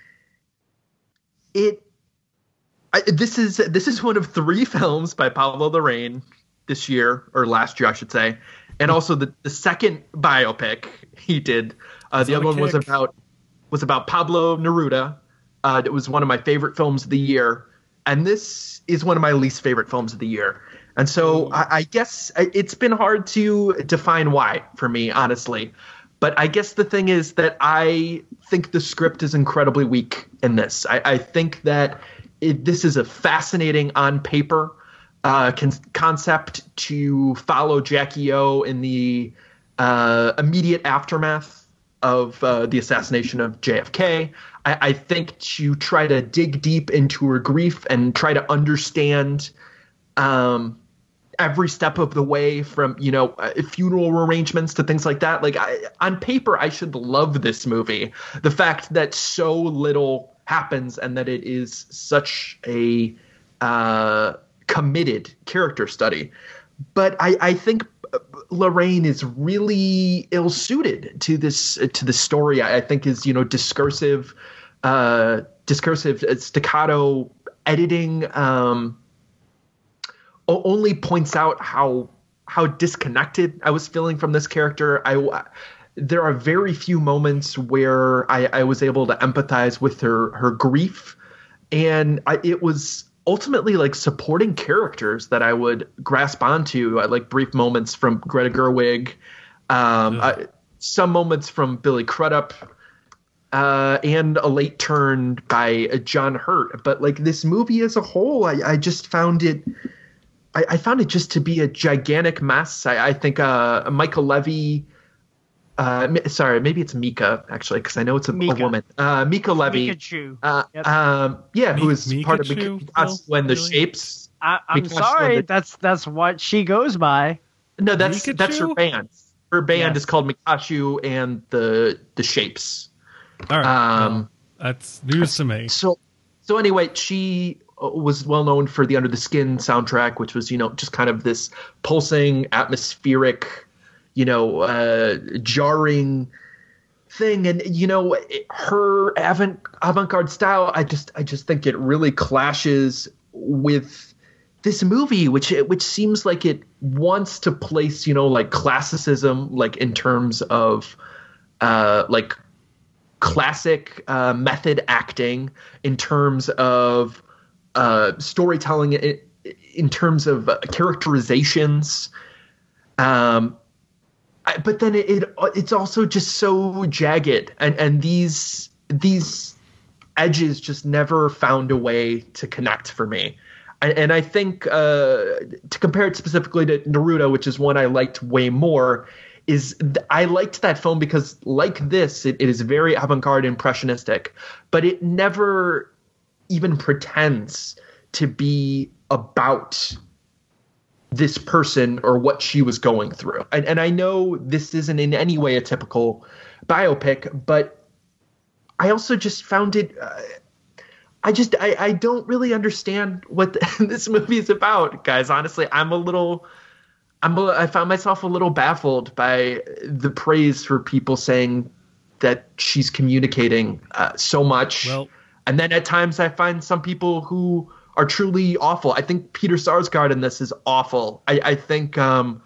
it. I, this is this is one of three films by Pablo Larraín this year, or last year, I should say, and also the, the second biopic he did. Uh, the other one was about was about Pablo Neruda. Uh, it was one of my favorite films of the year, and this is one of my least favorite films of the year. And so I, I guess it's been hard to define why for me, honestly. But I guess the thing is that I think the script is incredibly weak in this. I, I think that it, this is a fascinating on paper uh, con- concept to follow Jackie O in the uh, immediate aftermath of uh, the assassination of J F K. I, I think to try to dig deep into her grief and try to understand um, every step of the way, from, you know, uh, funeral arrangements to things like that. Like, I, on paper, I should love this movie. The fact that so little happens and that it is such a uh, committed character study. But I, I think Larraín is really ill-suited to this to the story. I, I think is, you know, discursive, uh, discursive staccato editing. Um, only points out how how disconnected I was feeling from this character. I there are very few moments where I, I was able to empathize with her her grief, and I, it was ultimately like supporting characters that I would grasp onto. I like brief moments from Greta Gerwig, um, I, some moments from Billy Crudup, uh, and a late turn by John Hurt. But like this movie as a whole, I, I just found it. I, I found it just to be a gigantic mess. I, I think uh, Michael Levy, uh, sorry, maybe it's Mika actually, because I know it's a, a woman. Uh, Mika Levy, Mikachu. Uh, Yep. um, yeah, Mi- who is part of Mikachu, Mikachu Phil? and the Really? Shapes. I, I'm Mikachu sorry, and the- that's that's what she goes by. No, that's Mikachu? that's her band. Her band Yes. is called Mikachu and the the Shapes. All right. Um, well, that's news to me. So, so anyway, she was well known for the Under the Skin soundtrack, which was, you know, just kind of this pulsing, atmospheric, you know, uh, jarring thing. And, you know, her avant avant-garde style, I just I just think it really clashes with this movie, which which seems like it wants to place, you know, like classicism, like in terms of uh, like classic uh, method acting, in terms of uh, storytelling, in, in terms of uh, characterizations. Um, I, but then it, it it's also just so jagged, and and these these edges just never found a way to connect for me. And, and I think uh, to compare it specifically to Naruto, which is one I liked way more, is th- I liked that film because, like this, it, it is very avant-garde, impressionistic, but it never even pretends to be about this person or what she was going through. And, and I know this isn't in any way a typical biopic, but I also just found it. Uh, I just I, I don't really understand what the, this movie is about, guys. Honestly, I'm a little. I'm a, I found myself a little baffled by the praise for people saying that she's communicating uh, so much. Well, and then at times I find some people who are truly awful. I think Peter Sarsgaard in this is awful. I, I think um,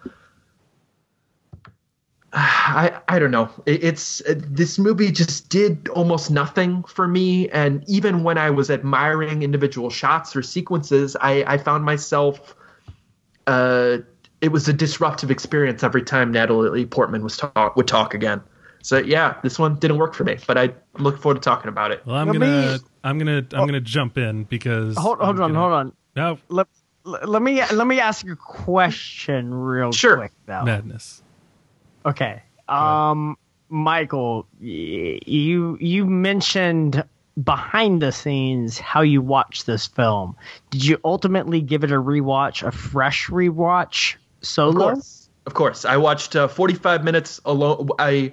I I don't know. It, it's uh, this movie just did almost nothing for me. And even when I was admiring individual shots or sequences, I, I found myself. Uh, It was a disruptive experience every time Natalie Portman was talk would talk again. So yeah, this one didn't work for me, but I look forward to talking about it. Well, I'm Let gonna, me- I'm gonna, I'm gonna jump in because Hold, hold I'm on, gonna- hold on. No, Let, let me let me ask you a question real Sure. quick though. madness. Okay. Um, Michael, y- you you mentioned behind the scenes how you watched this film. Did you ultimately give it a rewatch, a fresh rewatch? Solo? Of course, of course. I watched uh, forty-five minutes alone. I,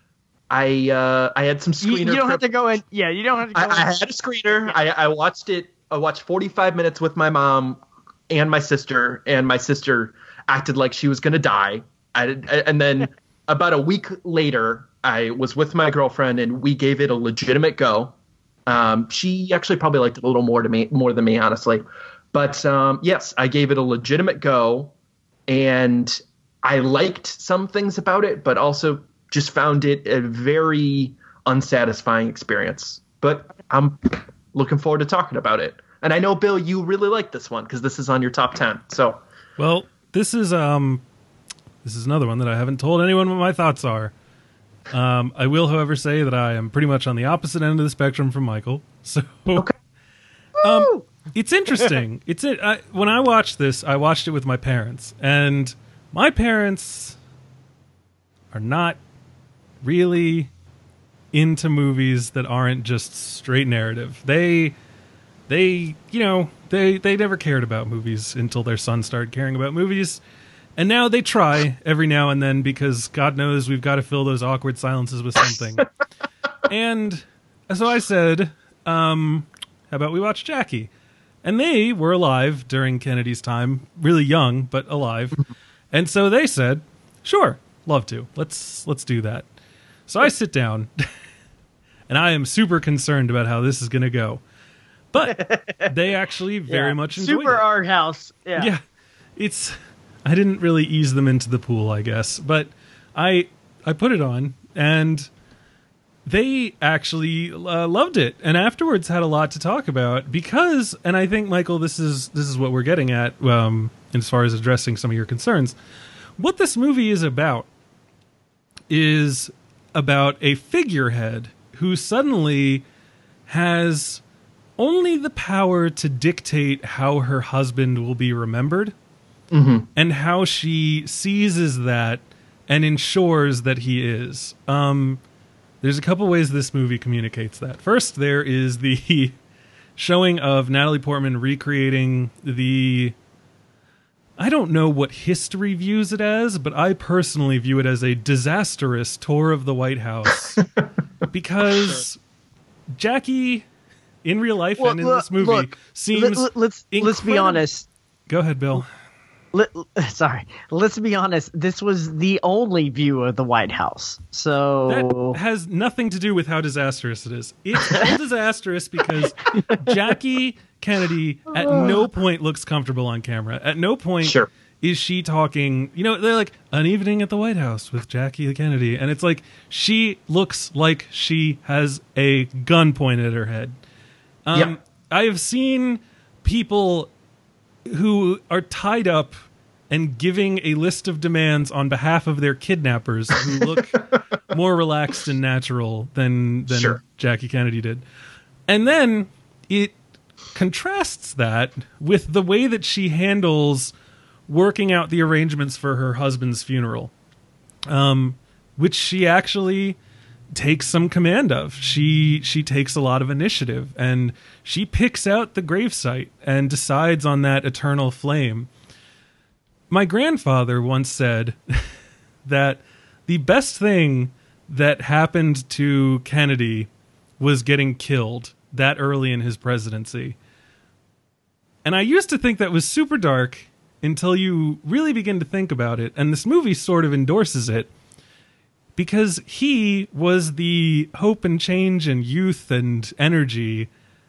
I, uh, I had some You, screener. you don't have prep- to go in. Yeah, you don't have to go I, in. I had a screener. I, I watched it. I watched forty-five minutes with my mom and my sister, and my sister acted like she was going to die. I, and then about a week later, I was with my girlfriend, and we gave it a legitimate go. Um, she actually probably liked it a little more to me, more than me, honestly. But um, yes, I gave it a legitimate go. And I liked some things about it, but also just found it a very unsatisfying experience. But I'm looking forward to talking about it. And I know, Bill, you really like this one because this is on your top ten. So, Well, this is um, this is another one that I haven't told anyone what my thoughts are. Um, I will, however, say that I am pretty much on the opposite end of the spectrum from Michael. So, okay. um, it's interesting. It's it. I, when I watched this, I watched it with my parents, and my parents are not really into movies that aren't just straight narrative. They, they, you know, they they never cared about movies until their son started caring about movies, and now they try every now and then because God knows we've got to fill those awkward silences with something. And so I said, um, "How about we watch Jackie?" And they were alive during Kennedy's time, really young, but alive. And so they said, sure, love to. Let's let's do that. So I sit down, and I am super concerned about how this is going to go. But they actually very Yeah, much enjoyed Super it. art house. Yeah. Yeah, it's. I didn't really ease them into the pool, I guess, but I I put it on, and they actually uh, loved it, and afterwards had a lot to talk about because, and I think, Michael, this is this is what we're getting at um, as far as addressing some of your concerns. What this movie is about is about a figurehead who suddenly has only the power to dictate how her husband will be remembered, Mm-hmm. and how she seizes that and ensures that he is. Um, there's a couple ways this movie communicates that. First, there is the showing of Natalie Portman recreating the... I don't know what history views it as, but I personally view it as a disastrous tour of the White House. Because Jackie, in real life Well, and in look- this movie, look, seems... let- let's let's be incredible- honest. Go ahead, Bill. Let, sorry. Let's be honest. This was the only view of the White House. So That has nothing to do with how disastrous it is. It's all disastrous because Jackie Kennedy at no point looks comfortable on camera. At no point Sure. is she talking, you know, they're like, an evening at the White House with Jackie Kennedy. And it's like, she looks like she has a gun pointed at her head. Um, Yep. I have seen people who are tied up and giving a list of demands on behalf of their kidnappers who look more relaxed and natural than than Sure. Jackie Kennedy did. And then it contrasts that with the way that she handles working out the arrangements for her husband's funeral, um, which she actually takes some command of. She she takes a lot of initiative, and she picks out the gravesite and decides on that eternal flame. My grandfather once said that the best thing that happened to Kennedy was getting killed that early in his presidency. And I used to think that was super dark until you really begin to think about it, and this movie sort of endorses it, because he was the hope and change and youth and energy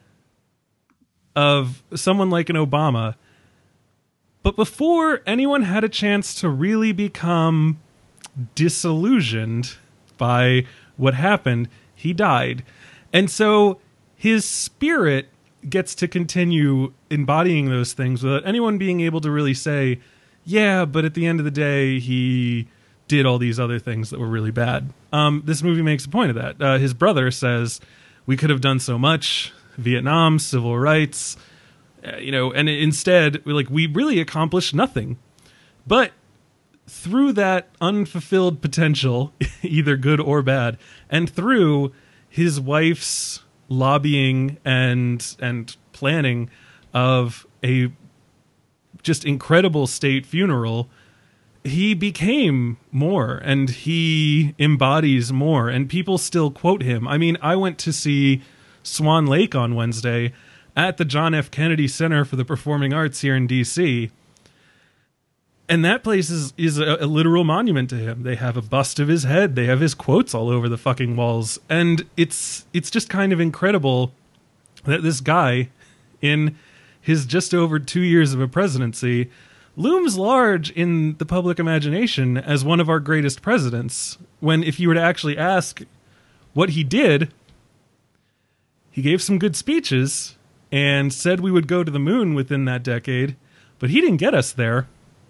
of someone like an Obama. But before anyone had a chance to really become disillusioned by what happened, he died. And so his spirit gets to continue embodying those things without anyone being able to really say, yeah, but at the end of the day, he did all these other things that were really bad. Um, this movie makes a point of that. Uh, his brother says, we could have done so much. Vietnam, civil rights, uh, you know, and instead, like, we really accomplished nothing. But through that unfulfilled potential, either good or bad, and through his wife's lobbying and and planning of a just incredible state funeral, he became more, and he embodies more, and people still quote him. I mean, I went to see Swan Lake on Wednesday at the John F. Kennedy Center for the Performing Arts here in D C, and that place is, is a, a literal monument to him. They have a bust of his head. They have his quotes all over the fucking walls. And it's it's just kind of incredible that this guy, in his just over two years of a presidency, looms large in the public imagination as one of our greatest presidents, when if you were to actually ask what he did, he gave some good speeches and said we would go to the moon within that decade, but he didn't get us there.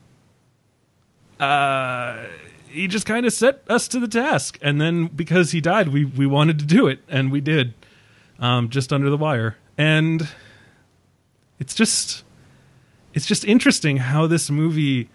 Uh, he just kind of set us to the task, and then because he died, we we wanted to do it, and we did, um, just under the wire. And it's just it's just interesting how this movie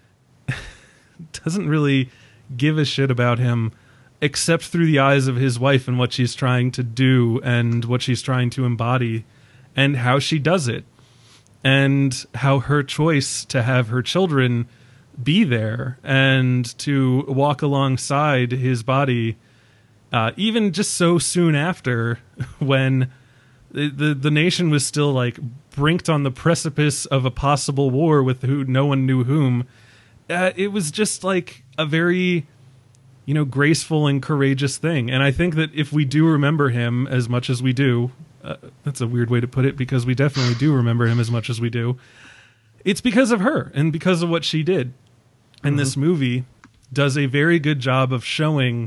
doesn't really give a shit about him, except through the eyes of his wife and what she's trying to do and what she's trying to embody, and how she does it, and how her choice to have her children be there and to walk alongside his body, uh, even just so soon after, when the, the the nation was still like brinked on the precipice of a possible war with who no one knew whom. Uh, it was just like a very, you know, graceful and courageous thing. And I think that if we do remember him as much as we do, uh, that's a weird way to put it, because we definitely do remember him as much as we do, it's because of her and because of what she did. And mm-hmm. This movie does a very good job of showing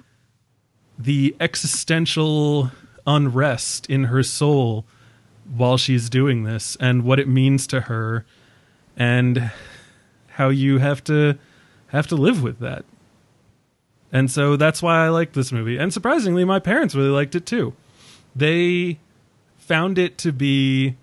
the existential unrest in her soul while she's doing this, and what it means to her, and how you have to have to live with that. And so that's why I like this movie. And surprisingly, my parents really liked it too. They found it to be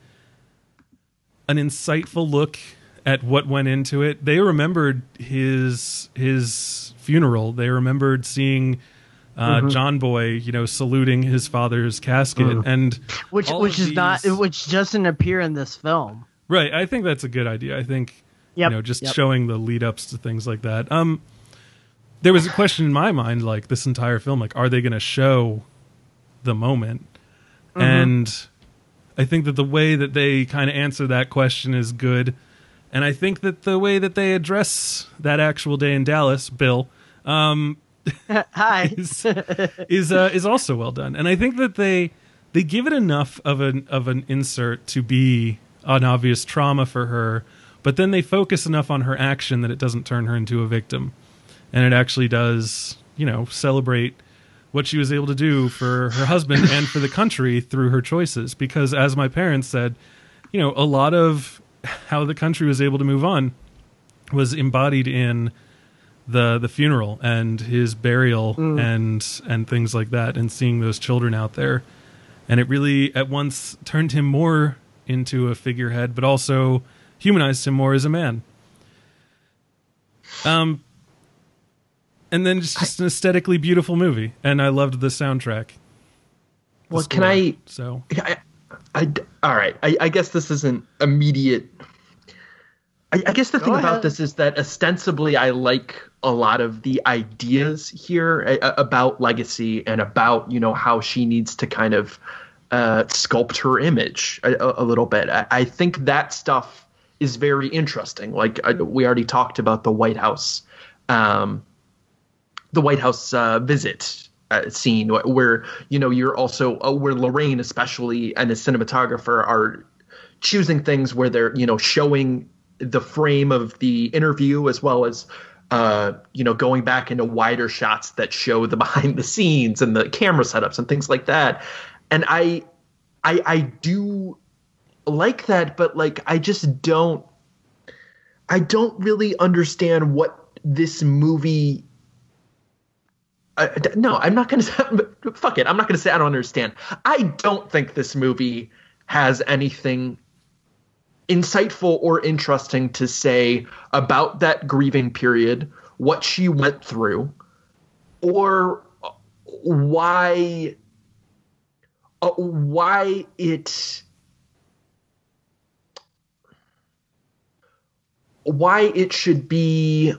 an insightful look at what went into it. They remembered his his funeral. They remembered seeing uh, mm-hmm. John Boy, you know, saluting his father's casket, mm. and which which is these... not which doesn't appear in this film. Right. I think that's a good idea. I think yep. you know, just yep. showing the lead ups to things like that. Um, there was a question in my mind, like this entire film, like, are they going to show the moment? Mm-hmm. And I think that the way that they kind of answer that question is good. And I think that the way that they address that actual day in Dallas, Bill, um, hi, is is, uh, is also well done. And I think that they they give it enough of an of an insert to be an obvious trauma for her, but then they focus enough on her action that it doesn't turn her into a victim, and it actually does, you know, celebrate what she was able to do for her husband and for the country through her choices. Because as my parents said, you know, a lot of how the country was able to move on was embodied in the the funeral and his burial mm. and and things like that, and seeing those children out there. And it really at once turned him more into a figurehead, but also humanized him more as a man. Um, and then just, just an aesthetically beautiful movie, and I loved the soundtrack. The well, score, can I? So, I, I, all right. I, I guess this isn't immediate. I, I guess the Go thing ahead. about this is that ostensibly I like a lot of the ideas here uh, about legacy and about, you know, how she needs to kind of uh, sculpt her image a, a little bit. I, I think that stuff is very interesting. Like I, we already talked about the White House, um, the White House uh, visit uh, scene where, you know, you're also uh, where Lorraine especially and the cinematographer are choosing things where they're, you know, showing the frame of the interview as well as, uh, you know, going back into wider shots that show the behind the scenes and the camera setups and things like that. And I, I, I do like that, but like, I just don't, I don't really understand what this movie. Uh, no, I'm not going to fuck it. I'm not going to say I don't understand. I don't think this movie has anything insightful or interesting to say about that grieving period, what she went through, or why uh, why it why it should be.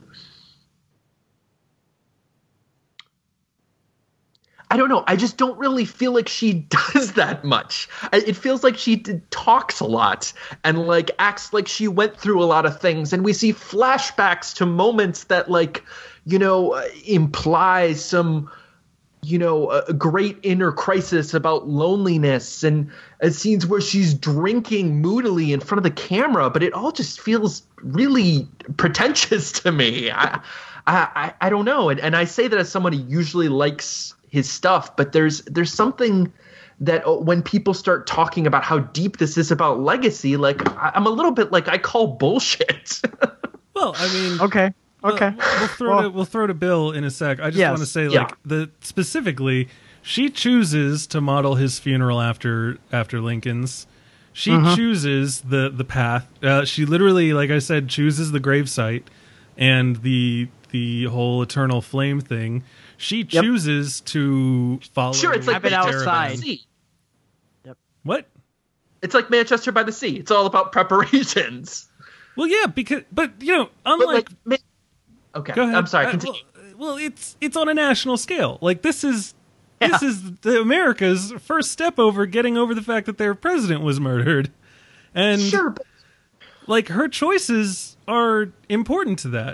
I don't know. I just don't really feel like she does that much. I, it feels like she did, talks a lot and like acts like she went through a lot of things. And we see flashbacks to moments that like, you know, uh, imply some, you know, a, a great inner crisis about loneliness and uh, scenes where she's drinking moodily in front of the camera. But it all just feels really pretentious to me. I, I, I don't know. And, and I say that as someone who usually likes his stuff, but there's there's something that uh, when people start talking about how deep this is about legacy, like I, I'm a little bit like I call bullshit. well, I mean, Okay. Okay. We'll, we'll throw Well- to, we'll throw to Bill in a sec. I just Yes. want to say, Yeah. like, the specifically, she chooses to model his funeral after after Lincoln's. She Mhm. chooses the the path. Uh, she literally, like I said, chooses the gravesite and the the whole eternal flame thing. She Yep. chooses to follow. Sure, it's like Have it Manchester by outside. the Sea. What? It's like Manchester by the Sea. It's all about preparations. Well, yeah, because but you know, But unlike like, ma- okay, Go ahead. I'm sorry. Uh, Continue. well, well, it's it's on a national scale. Like this is this Yeah. is the America's first step over getting over the fact that their president was murdered, and sure, but like her choices are important to that.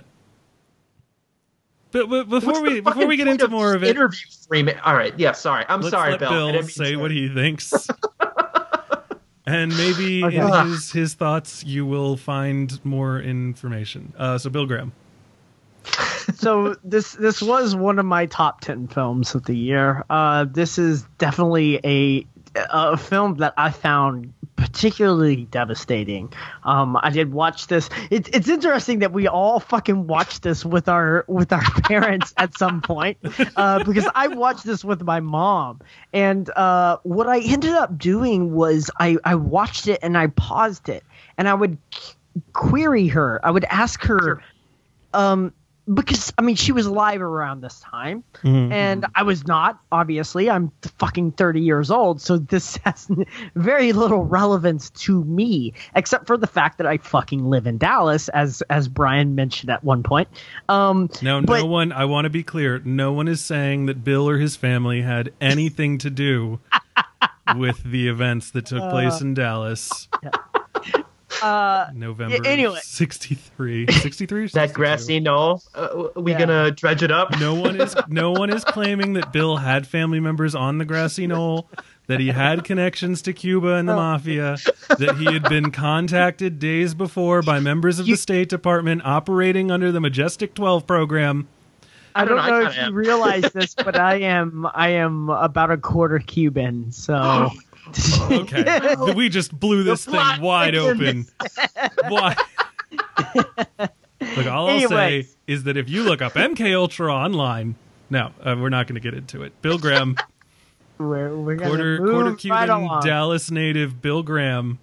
But, but before what's we the before fucking we get point into of more of it, interview framing. All right, yeah, sorry. I'm let's sorry, let Bill. I Bill didn't mean say to- what he thinks. And maybe Okay. in his, his thoughts, you will find more information. Uh, so, Bill Graham. So this this was one of my top ten films of the year. Uh, this is definitely a a film that I found particularly devastating. Um, I did watch this. It's it's interesting that we all fucking watched this with our with our parents at some point, uh, because I watched this with my mom, and uh, what I ended up doing was I I watched it and I paused it and I would query her. I would ask her. Um, Because, I mean, she was alive around this time, Mhm. and I was not, obviously. I'm fucking thirty years old, so this has very little relevance to me, except for the fact that I fucking live in Dallas, as as Brian mentioned at one point. Um, No, but- no one, I want to be clear, no one is saying that Bill or his family had anything to do with the events that took place in Dallas. Uh, November anyway. sixty-three. sixty-three? that grassy knoll. Uh, we Yeah. gonna dredge it up? No one is no one is claiming that Bill had family members on the grassy knoll, that he had connections to Cuba and the mafia, that he had been contacted days before by members of the State Department operating under the Majestic twelve program. I don't, I know, kinda if you am. realize this, but I am I am about a quarter Cuban, so Okay, we just blew this thing plot wide open. thickens. Why? Look, all I'll say Anyways. is that if you look up M K Ultra online, no, uh, we're not going to get into it. Bill Graham, We're, we're gonna Quarter, move quarter right Cuban along. Dallas native Bill Graham,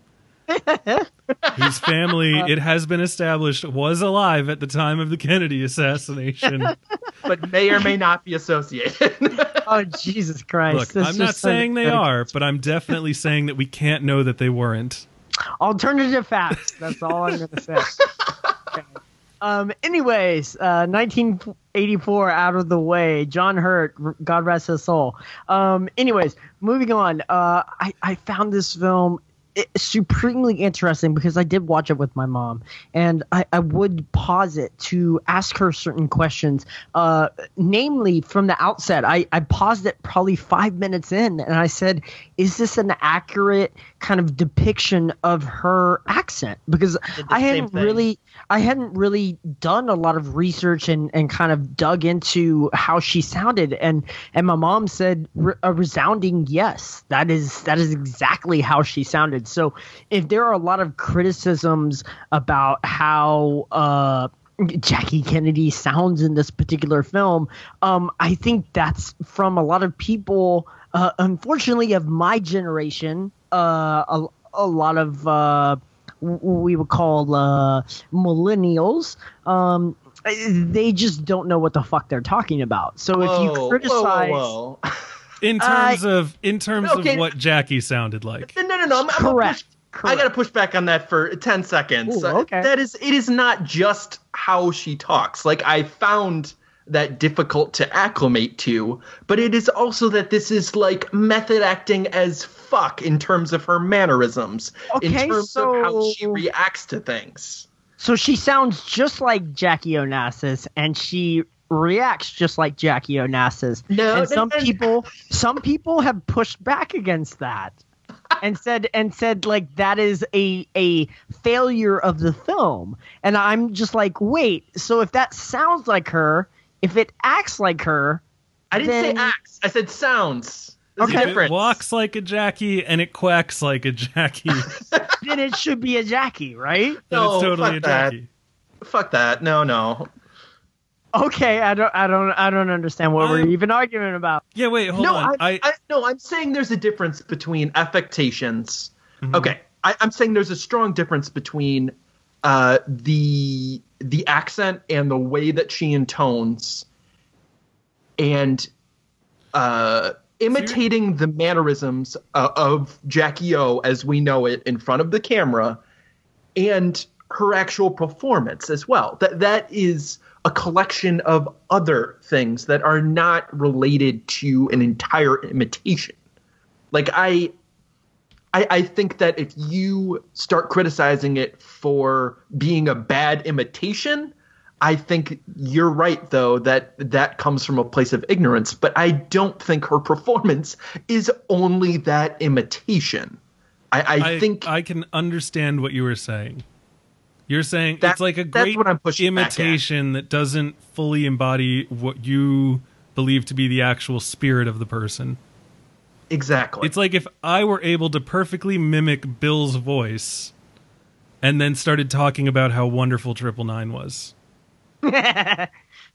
whose family, it has been established, was alive at the time of the Kennedy assassination. But may or may not be associated. Oh, Jesus Christ. Look, This I'm not just saying they sounds- are, but I'm definitely saying that we can't know that they weren't. Alternative facts. That's all I'm going to say. Okay. Um, anyways, uh, nineteen eighty-four out of the way. John Hurt, God rest his soul. Um, anyways, moving on. Uh, I, I found this film supremely interesting because I did watch it with my mom, and I, I would pause it to ask her certain questions. Uh, namely, from the outset, I, I paused it probably five minutes in, and I said, "Is this an accurate kind of depiction of her accent?" Because I hadn't really, I hadn't really done a lot of research and, and kind of dug into how she sounded, and and my mom said re- a resounding yes. That is that is exactly how she sounded. So if there are a lot of criticisms about how uh, Jackie Kennedy sounds in this particular film, um, I think that's from a lot of people, uh, unfortunately, of my generation, uh, a, a lot of uh, what we would call uh, millennials. Um, they just don't know what the fuck they're talking about. So Whoa, if you criticize, whoa, whoa. In terms Uh, of in terms okay. of what Jackie sounded like. No, no, no. I'm, I'm Correct. Push, I got to push back on that for ten seconds. Ooh, okay. Uh, That is, it is not just how she talks. Like, I found that difficult to acclimate to, but it is also that this is like method acting as fuck in terms of her mannerisms, in Okay, terms so- of how she reacts to things. So she sounds just like Jackie Onassis, and she reacts just like Jackie Onassis. No, and some no, no. people, some people have pushed back against that, and said and said like that is a a failure of the film. And I'm just like, wait. So if that sounds like her, if it acts like her, I didn't then- say acts. I said sounds. There's Okay. a difference. It walks like a Jackie and it quacks like a Jackie. then it should be a Jackie, right? Then No, it's totally fuck a that. Jackie. Fuck that. No, no. Okay, I don't, I don't, I don't understand what we're I'm- even arguing about. Yeah, wait, hold no, on. I, I, I, no, I'm saying there's a difference between affectations. Mhm. Okay, I, I'm saying there's a strong difference between uh, the the accent and the way that she intones, and uh, imitating the mannerisms uh, of Jackie O as we know it in front of the camera, and her actual performance as well. That that is a collection of other things that are not related to an entire imitation. Like I, I, I think that if you start criticizing it for being a bad imitation, I think you're right, though, that that comes from a place of ignorance. But I don't think her performance is only that imitation. I, I, I think I can understand what you were saying. You're saying That- it's like a that's great what I'm pushing back at. imitation that doesn't fully embody what you believe to be the actual spirit of the person. exactly. It's like if I were able to perfectly mimic Bill's voice and then started talking about how wonderful Triple Nine was. Okay.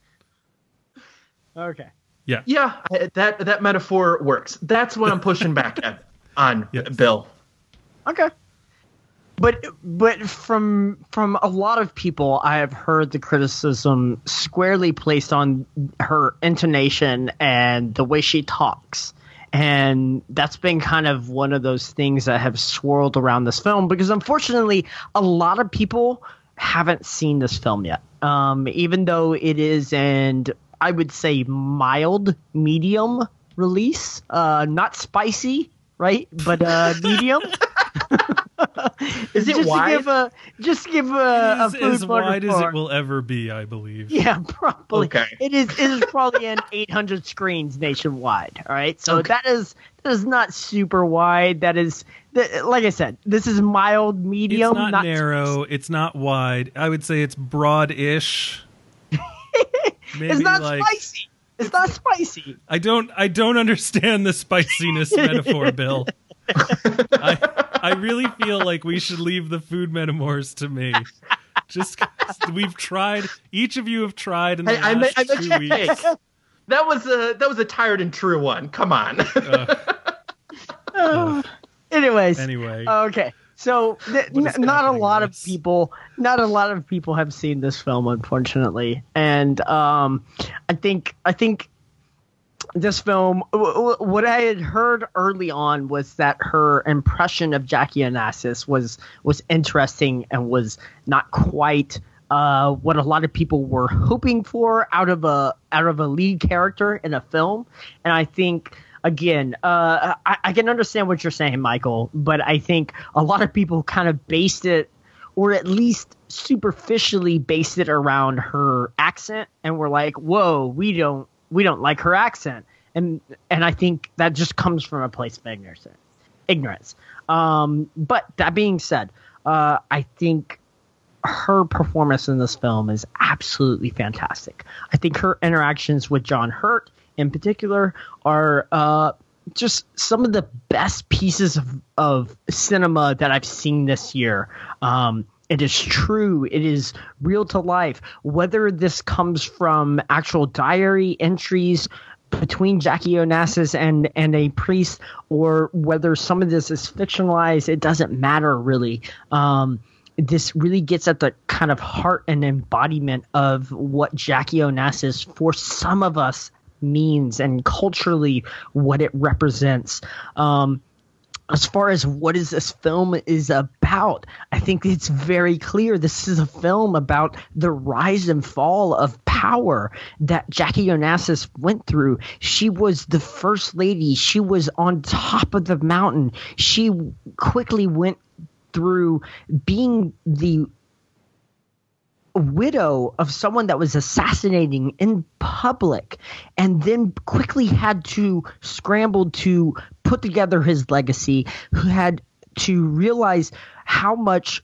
Yeah. Yeah, I- that that metaphor works. That's what I'm pushing back at on Yes. Bill. Okay. But but from from a lot of people, I have heard the criticism squarely placed on her intonation and the way she talks. And that's been kind of one of those things that have swirled around this film because unfortunately, a lot of people haven't seen this film yet. Um, even though it is an, I would say, mild medium release, uh, not spicy, right? But uh, medium. Is it just wide? To give a, just to give a, a As, food as wide as metaphor. it will ever be, I believe. Yeah, probably. Okay. It is. It is probably in eight hundred screens nationwide. All right, so Okay. that is that is not super wide. That is, that, like I said, this is mild, medium, It's not, narrow. It's not wide. I would say it's broad-ish. Maybe It's not like, spicy. It's not spicy. I don't. I don't understand the spiciness metaphor, Bill. I, I really feel like we should leave the food metaphors to me. Just 'cause we've tried. Each of you have tried in the Hey, I last ma- I two mentioned- weeks. that was a that was a tired and true one. Come on. uh, uh, anyways. Anyway. Okay. So th- n- not a lot of people, not a lot of people have seen this film, unfortunately, and um, I think I think this film. W- w- what I had heard early on was that her impression of Jackie Onassis was was interesting and was not quite uh, what a lot of people were hoping for out of a out of a lead character in a film, and I think. Again, uh, I, I can understand what you're saying, Michael, but I think a lot of people kind of based it, or at least superficially based it around her accent, and were like, "Whoa, we don't, we don't like her accent," and and I think that just comes from a place of ignorance. Ignorance. Um, but that being said, uh, I think her performance in this film is absolutely fantastic. I think her interactions with John Hurt, in particular, are uh, just some of the best pieces of, of cinema that I've seen this year. Um, it is true. It is real to life. Whether this comes from actual diary entries between Jackie Onassis and, and a priest, or whether some of this is fictionalized, it doesn't matter really. Um, this really gets at the kind of heart and embodiment of what Jackie Onassis, for some of us, means, and culturally what it represents. Um, as far as what is this film is about, I think it's very clear. This is a film about the rise and fall of power that Jackie Onassis went through. She was the first lady. She was on top of the mountain. She quickly went through being the widow of someone that was assassinating in public, and then quickly had to scramble to put together his legacy, who had to realize how much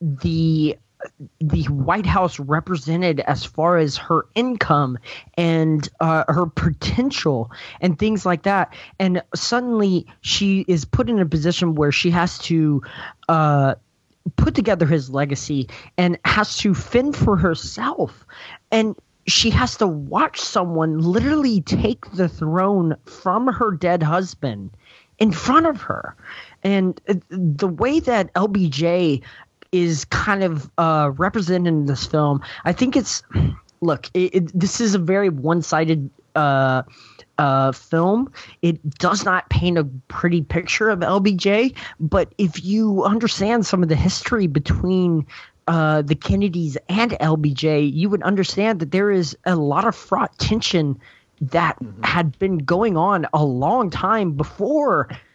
the the White House represented as far as her income and uh, her potential and things like that. And suddenly she is put in a position where she has to uh, put together his legacy and has to fend for herself. And she has to watch someone literally take the throne from her dead husband in front of her. And the way that L B J is kind of uh, represented in this film, I think it's – look, it, it, this is a very one-sided uh, uh, film. It does not paint a pretty picture of L B J, but if you understand some of the history between uh, the Kennedys and L B J, you would understand that there is a lot of fraught tension that mm-hmm. had been going on a long time before –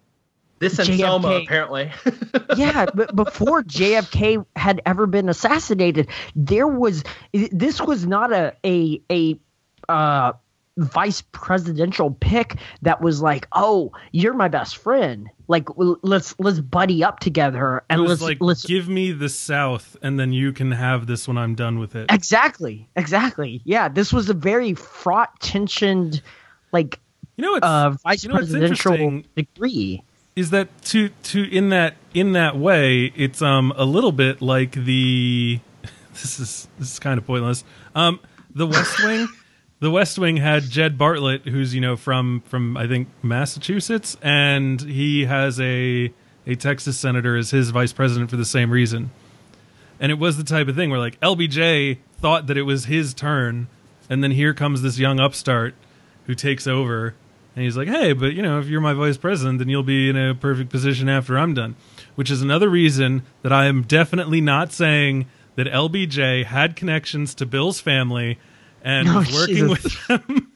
This and J F K. Selma, apparently. Yeah, but before J F K had ever been assassinated, there was this was not a a a uh, vice presidential pick that was like, oh, you're my best friend. Like, let's let's buddy up together and it was let's like let's give me the South, and then you can have this when I'm done with it. Exactly, exactly. Yeah, this was a very fraught, tensioned, like you know, it's, uh, vice you know, presidential degree. Is that to to in that in that way? It's um a little bit like the this is this is kind of pointless. Um, the West Wing, the West Wing had Jed Bartlett, who's you know from from I think Massachusetts, and he has a a Texas senator as his vice president for the same reason. And it was the type of thing where like L B J thought that it was his turn, and then here comes this young upstart who takes over. And he's like, hey, but, you know, if you're my vice president, then you'll be in a perfect position after I'm done. Which is another reason that I am definitely not saying that L B J had connections to Bill's family and oh, was working Jesus. with them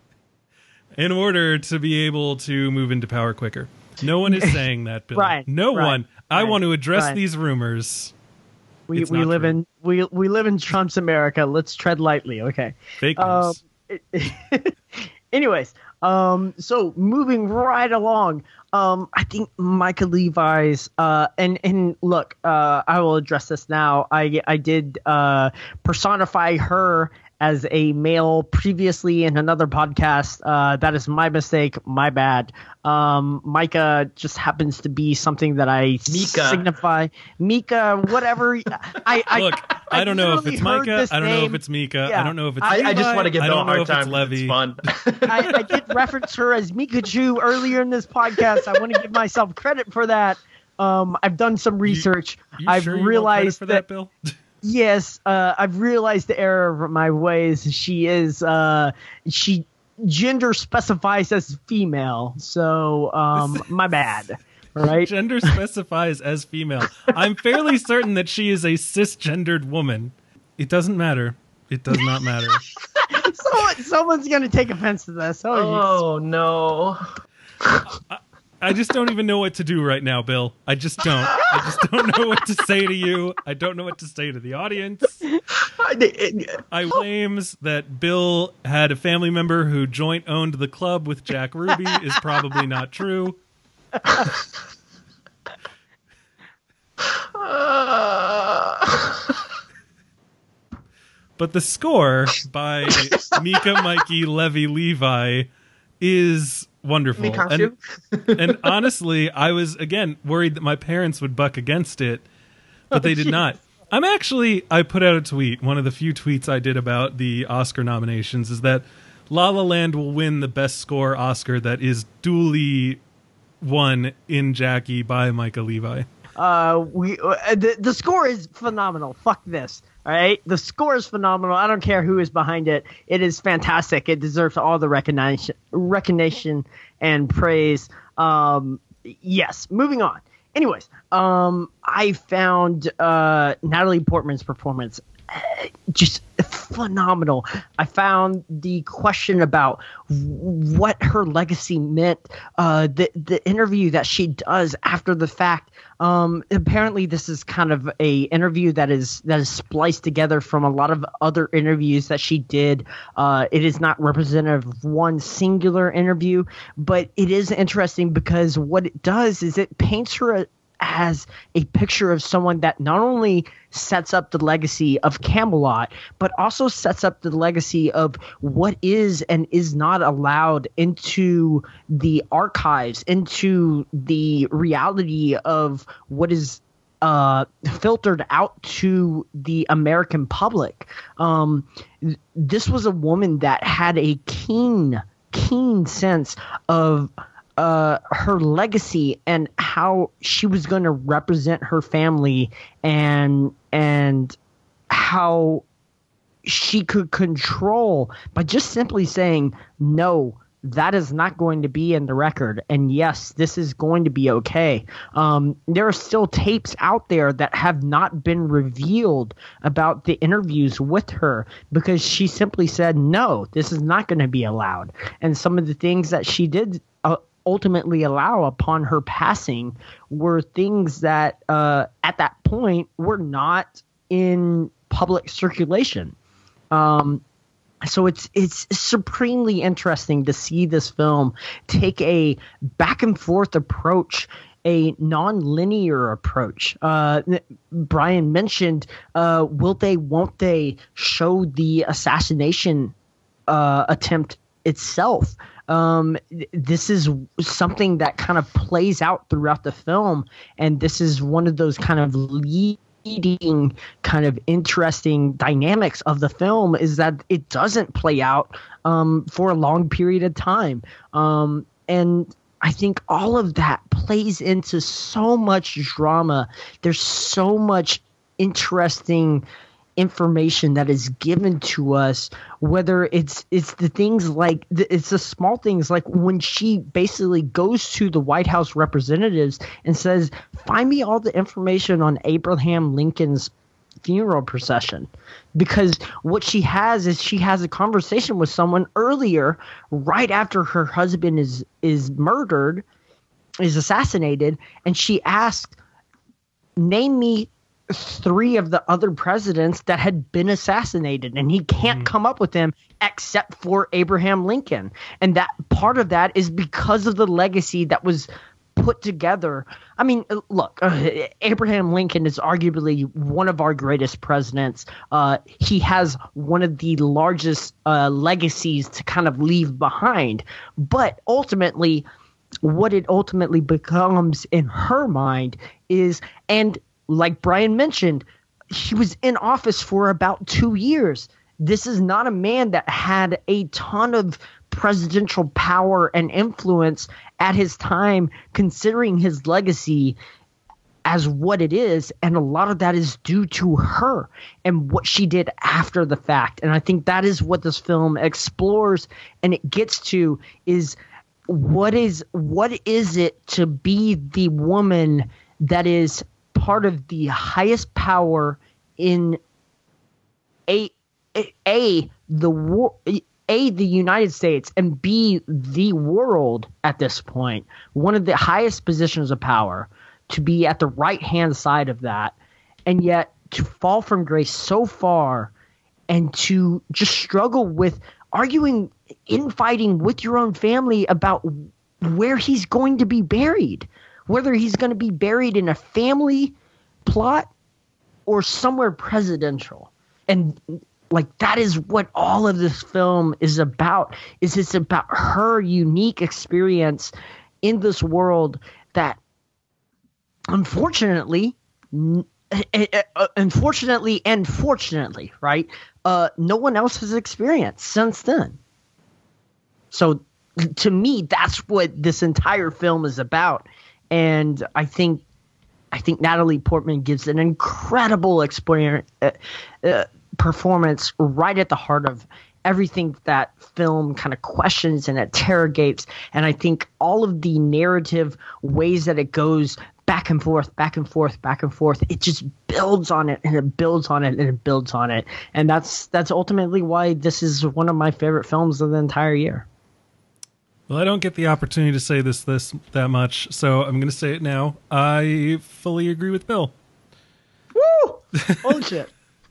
in order to be able to move into power quicker. No one is saying that, Bill. Right, no right, one. I right, want to address right. these rumors. We It's we not live true. in we we live in Trump's America. Let's tread lightly, okay? Fake news. Um, anyways, um, so moving right along, um, I think Micah Levi's, uh, and and look, uh, I will address this now. I I did uh, personify her as a male previously in another podcast. Uh, that is my mistake, my bad. Um, Micah just happens to be something that I Mika. signify. Mika, whatever. I, I Look, I don't know if literally it's heard Micah. this I don't know if name. it's Mika. Yeah. I don't know if it's I, I just Levi. want to give I Bill a don't know hard if time. it's Levy. It's fun. I, I did reference her as Mikachu earlier in this podcast. I want to give myself credit for that. Um, I've done some research. You I've sure you want realized credit for that, Bill? Yes, uh, I've realized the error of my ways. She is uh, she gender specifies as female, so um, my bad. All right, Gender specifies as female. I'm fairly certain that she is a cisgendered woman. It doesn't matter. It does not matter. Someone, someone's gonna take offense to this. Oh, Oh no. I, I just don't even know what to do right now, Bill. I just don't. I just don't know what to say to you. I don't know what to say to the audience. I claims that Bill had a family member who joint owned the club with Jack Ruby is probably not true. But the score by Mika, Mikey, Levy, Levi is wonderful. And, and honestly, I was, again, worried that my parents would buck against it, but they did not. I'm actually, I put out a tweet, one of the few tweets I did about the Oscar nominations, is that La La Land will win the Best Score Oscar that is duly won in Jackie by Micah Levi. Uh, we uh, the the score is phenomenal. Fuck this. All right, the score is phenomenal. I don't care who is behind it. It is fantastic. It deserves all the recognition, recognition and praise. Um, yes. Moving on. Anyways, um, I found uh, Natalie Portman's performance just phenomenal. I found the question about what her legacy meant, uh, the the interview that she does after the fact. Um, apparently, this is kind of a interview that is that is spliced together from a lot of other interviews that she did. Uh, it is not representative of one singular interview, but it is interesting because what it does is it paints her as a picture of someone that not only sets up the legacy of Camelot, but also sets up the legacy of what is and is not allowed into the archives, into the reality of what is uh, filtered out to the American public. Um, this was a woman that had a keen, keen sense of Uh, her legacy and how she was going to represent her family, and and how she could control by just simply saying, no, that is not going to be in the record, and yes, this is going to be okay. Um, there are still tapes out there that have not been revealed about the interviews with her because she simply said, no, this is not going to be allowed. And some of the things that she did uh, ultimately allow upon her passing were things that uh, at that point were not in public circulation. Um, so it's it's supremely interesting to see this film take a back and forth approach, a non-linear approach. Uh, Brian mentioned, uh, will they, won't they show the assassination uh, attempt itself? Um, this is something that kind of plays out throughout the film, and this is one of those kind of leading, kind of interesting dynamics of the film, is that it doesn't play out um, for a long period of time. Um, and I think all of that plays into so much drama. There's so much interesting information that is given to us, whether it's it's the things like it's the small things like when she basically goes to the White House representatives and says, find me all the information on Abraham Lincoln's funeral procession, because what she has is she has a conversation with someone earlier, right after her husband is is murdered, is assassinated, and she asked, name me three of the other presidents that had been assassinated, and he can't mm. come up with them except for Abraham Lincoln. And that part of that is because of the legacy that was put together. I mean, look, uh, Abraham Lincoln is arguably one of our greatest presidents. Uh, he has one of the largest uh, legacies to kind of leave behind. But ultimately, what it ultimately becomes in her mind is, and like Brian mentioned, he was in office for about two years. This is not a man that had a ton of presidential power and influence at his time, considering his legacy as what it is. And a lot of that is due to her and what she did after the fact. And I think that is what this film explores and it gets to is what is what is it to be the woman that is part of the highest power in a a the war a the United States and b the world at this point, one of the highest positions of power, to be at the right hand side of that, and yet to fall from grace so far and to just struggle with arguing, infighting with your own family about where he's going to be buried, whether he's going to be buried in a family plot or somewhere presidential. And like, that is what all of this film is about, is it's about her unique experience in this world that unfortunately, unfortunately and fortunately, right, uh, no one else has experienced since then. So to me, that's what this entire film is about. And I think I think Natalie Portman gives an incredible experience, uh, uh, performance right at the heart of everything that film kind of questions and interrogates. And I think all of the narrative ways that it goes back and forth, back and forth, back and forth, it just builds on it and it builds on it and it builds on it. And that's that's ultimately why this is one of my favorite films of the entire year. Well, I don't get the opportunity to say this this that much, so I'm going to say it now. I fully agree with Bill. Woo! Holy shit.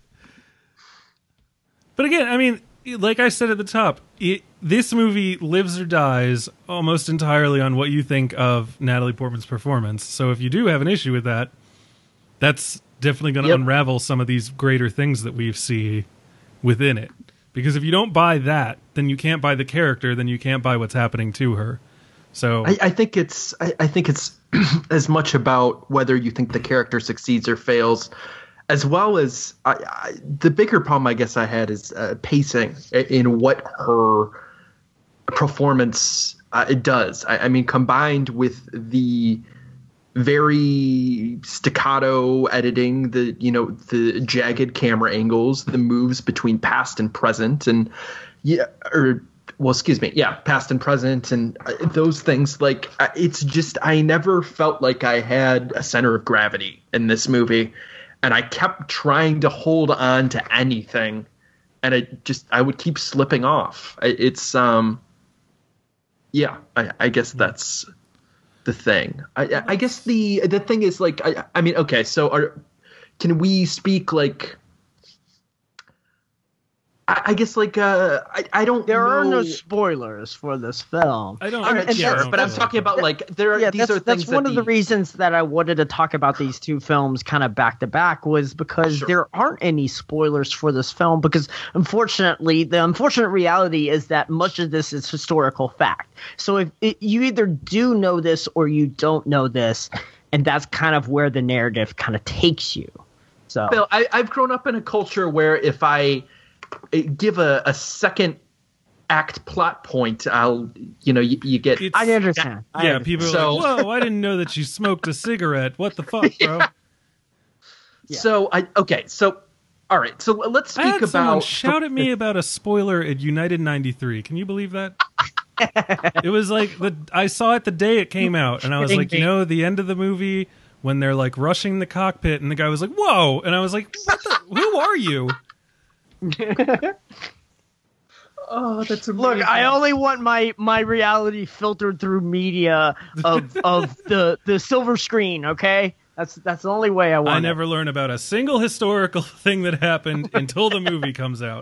But again, I mean, like I said at the top, it, this movie lives or dies almost entirely on what you think of Natalie Portman's performance. So if you do have an issue with that, that's definitely going to yep. unravel some of these greater things that we see within it. Because if you don't buy that, then you can't buy the character, then you can't buy what's happening to her. So I, I think it's I, I think it's as much about whether you think the character succeeds or fails, as well as I, I, the bigger problem I guess I had is uh, pacing in what her performance uh, it does. I, I mean, combined with the very staccato editing, the you know the jagged camera angles, the moves between past and present, and yeah, or well, excuse me, yeah, past and present, and uh, those things. Like, uh, it's just I never felt like I had a center of gravity in this movie, and I kept trying to hold on to anything, and it just I would keep slipping off. It's um, yeah, I, I guess that's the thing. I, I guess the the thing is like I, I mean okay so are can we speak like I, I guess like uh I, I don't there know. are no spoilers for this film. I don't All right, yeah, sure, don't but I'm talking about like there are yeah, these that's, are things that's one that of the, the reasons that I wanted to talk about these two films kind of back to back was because sure. there aren't any spoilers for this film, because unfortunately the unfortunate reality is that much of this is historical fact. So if it, you either do know this or you don't know this, and that's kind of where the narrative kind of takes you. So Bill, I, I've grown up in a culture where if I give a, a second act plot point, I'll, you know, you, you get. It's, I understand. I yeah, understand. people are So- like, whoa, I didn't know that she smoked a cigarette. What the fuck, bro? Yeah. So I okay. So all right. So let's I had speak someone about. shout at me about a spoiler at United ninety-three. Can you believe that? It was like the I saw it the day it came out, and I was like, you know, the end of the movie when they're like rushing the cockpit, and the guy was like, "Whoa!" and I was like, "What the? Who are you?" Oh, that's amazing. Look, I only want my, my reality filtered through media of of the, the silver screen, okay? That's that's the only way I want I it. never learn about a single historical thing that happened until the movie comes out.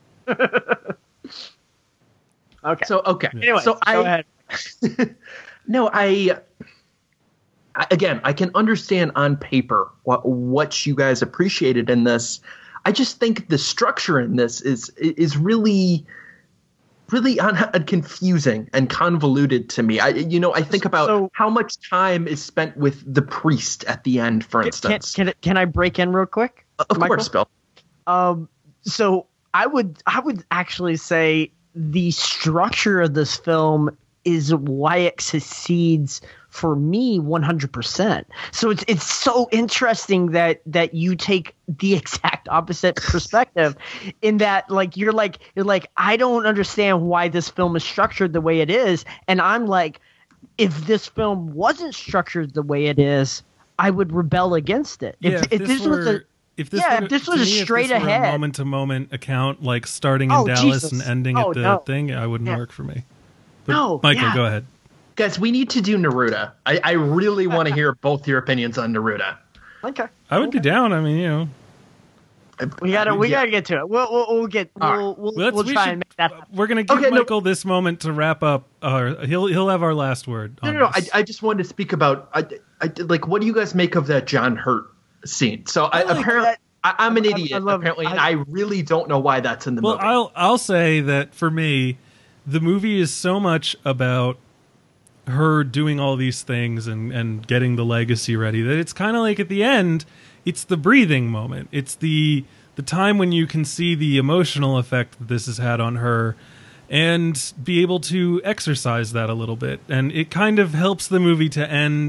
Okay. So okay. Anyway, so go I, ahead. No, I, I again, I can understand on paper what what you guys appreciated in this. I just think the structure in this is is really, really un- confusing and convoluted to me. I, you know, I think about So- how much time is spent with the priest at the end, for Can, instance. can, can I break in real quick? Of Michael? course, Bill. Um, so I would I would actually say the structure of this film is why it succeeds for me one hundred percent. So it's it's so interesting that that you take the exact opposite perspective in that like you're like you're like I don't understand why this film is structured the way it is, and I'm like, if this film wasn't structured the way it is, I would rebel against it. Yeah, if, if, if this, this was were, a if this yeah, were, if this to was a me, if straight this were ahead a moment-to-moment account, like starting in Oh, Dallas Jesus. and ending Oh, at the no. thing, I wouldn't Yeah. work for me. But No, Michael, yeah. go ahead. Guys, we need to do Neruda. I, I really want to hear both your opinions on Neruda. Okay. I would be down. I mean, you know. We gotta, we Yeah. gotta get to it. We'll, we'll, we'll get, All we'll, we'll, Let's- we'll we try should- and make that happen. We're gonna give Okay, no- Michael this moment to wrap up. Our, he'll he'll have our last word. No, on no, no. I, this. I just wanted to speak about, I, I, like, what do you guys make of that John Hurt scene? So I, like apparently, that. I, I'm an I- I idiot, love- apparently, and I- I really don't know why that's in the Well, movie. I'll I'll say that for me, the movie is so much about her doing all these things and, and getting the legacy ready that it's kind of like at the end, it's the breathing moment. It's the the time when you can see the emotional effect that this has had on her and be able to exercise that a little bit. And it kind of helps the movie to end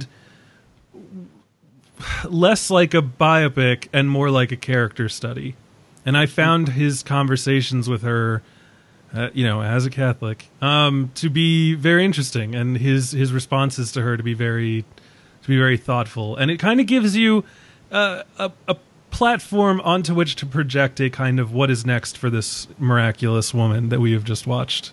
less like a biopic and more like a character study. And I found his conversations with her, uh, you know, as a Catholic, um, to be very interesting, and his his responses to her to be very to be very thoughtful. And it kind of gives you uh, a a platform onto which to project a kind of what is next for this miraculous woman that we have just watched.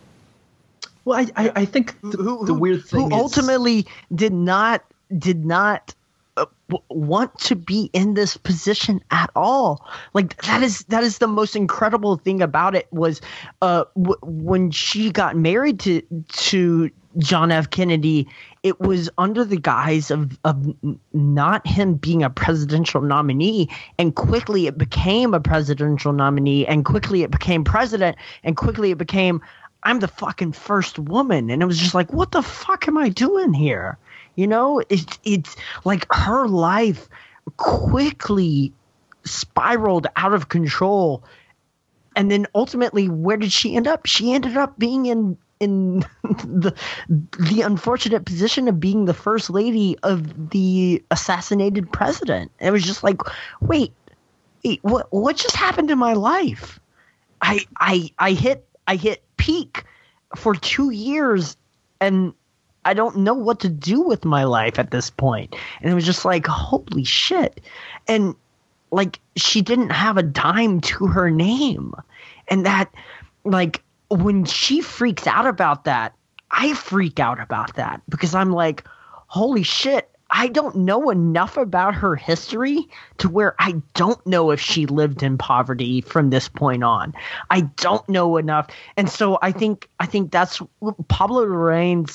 well, I, I, I think the, who, the weird thing who is, ultimately did not did not uh, w- want to be in this position at all. Like that is that is the most incredible thing about it was uh, w- when she got married to to John F. Kennedy. It was under the guise of of n- not him being a presidential nominee, and quickly it became a presidential nominee, and quickly it became president, and quickly it became I'm the fucking first woman. And it was just like, what the fuck am I doing here? You know, it's it's like her life quickly spiraled out of control. And then ultimately, where did she end up? She ended up being in in the the unfortunate position of being the first lady of the assassinated president. And it was just like, wait, wait, what what just happened to my life? I I I hit I hit peak for two years and I don't know what to do with my life at this point. And it was just like, holy shit. And like, she didn't have a dime to her name. And that, like, when she freaks out about that, I freak out about that because I'm like, holy shit. I don't know enough about her history to where I don't know if she lived in poverty from this point on. I don't know enough. And so I think I think that's Pablo Larraín's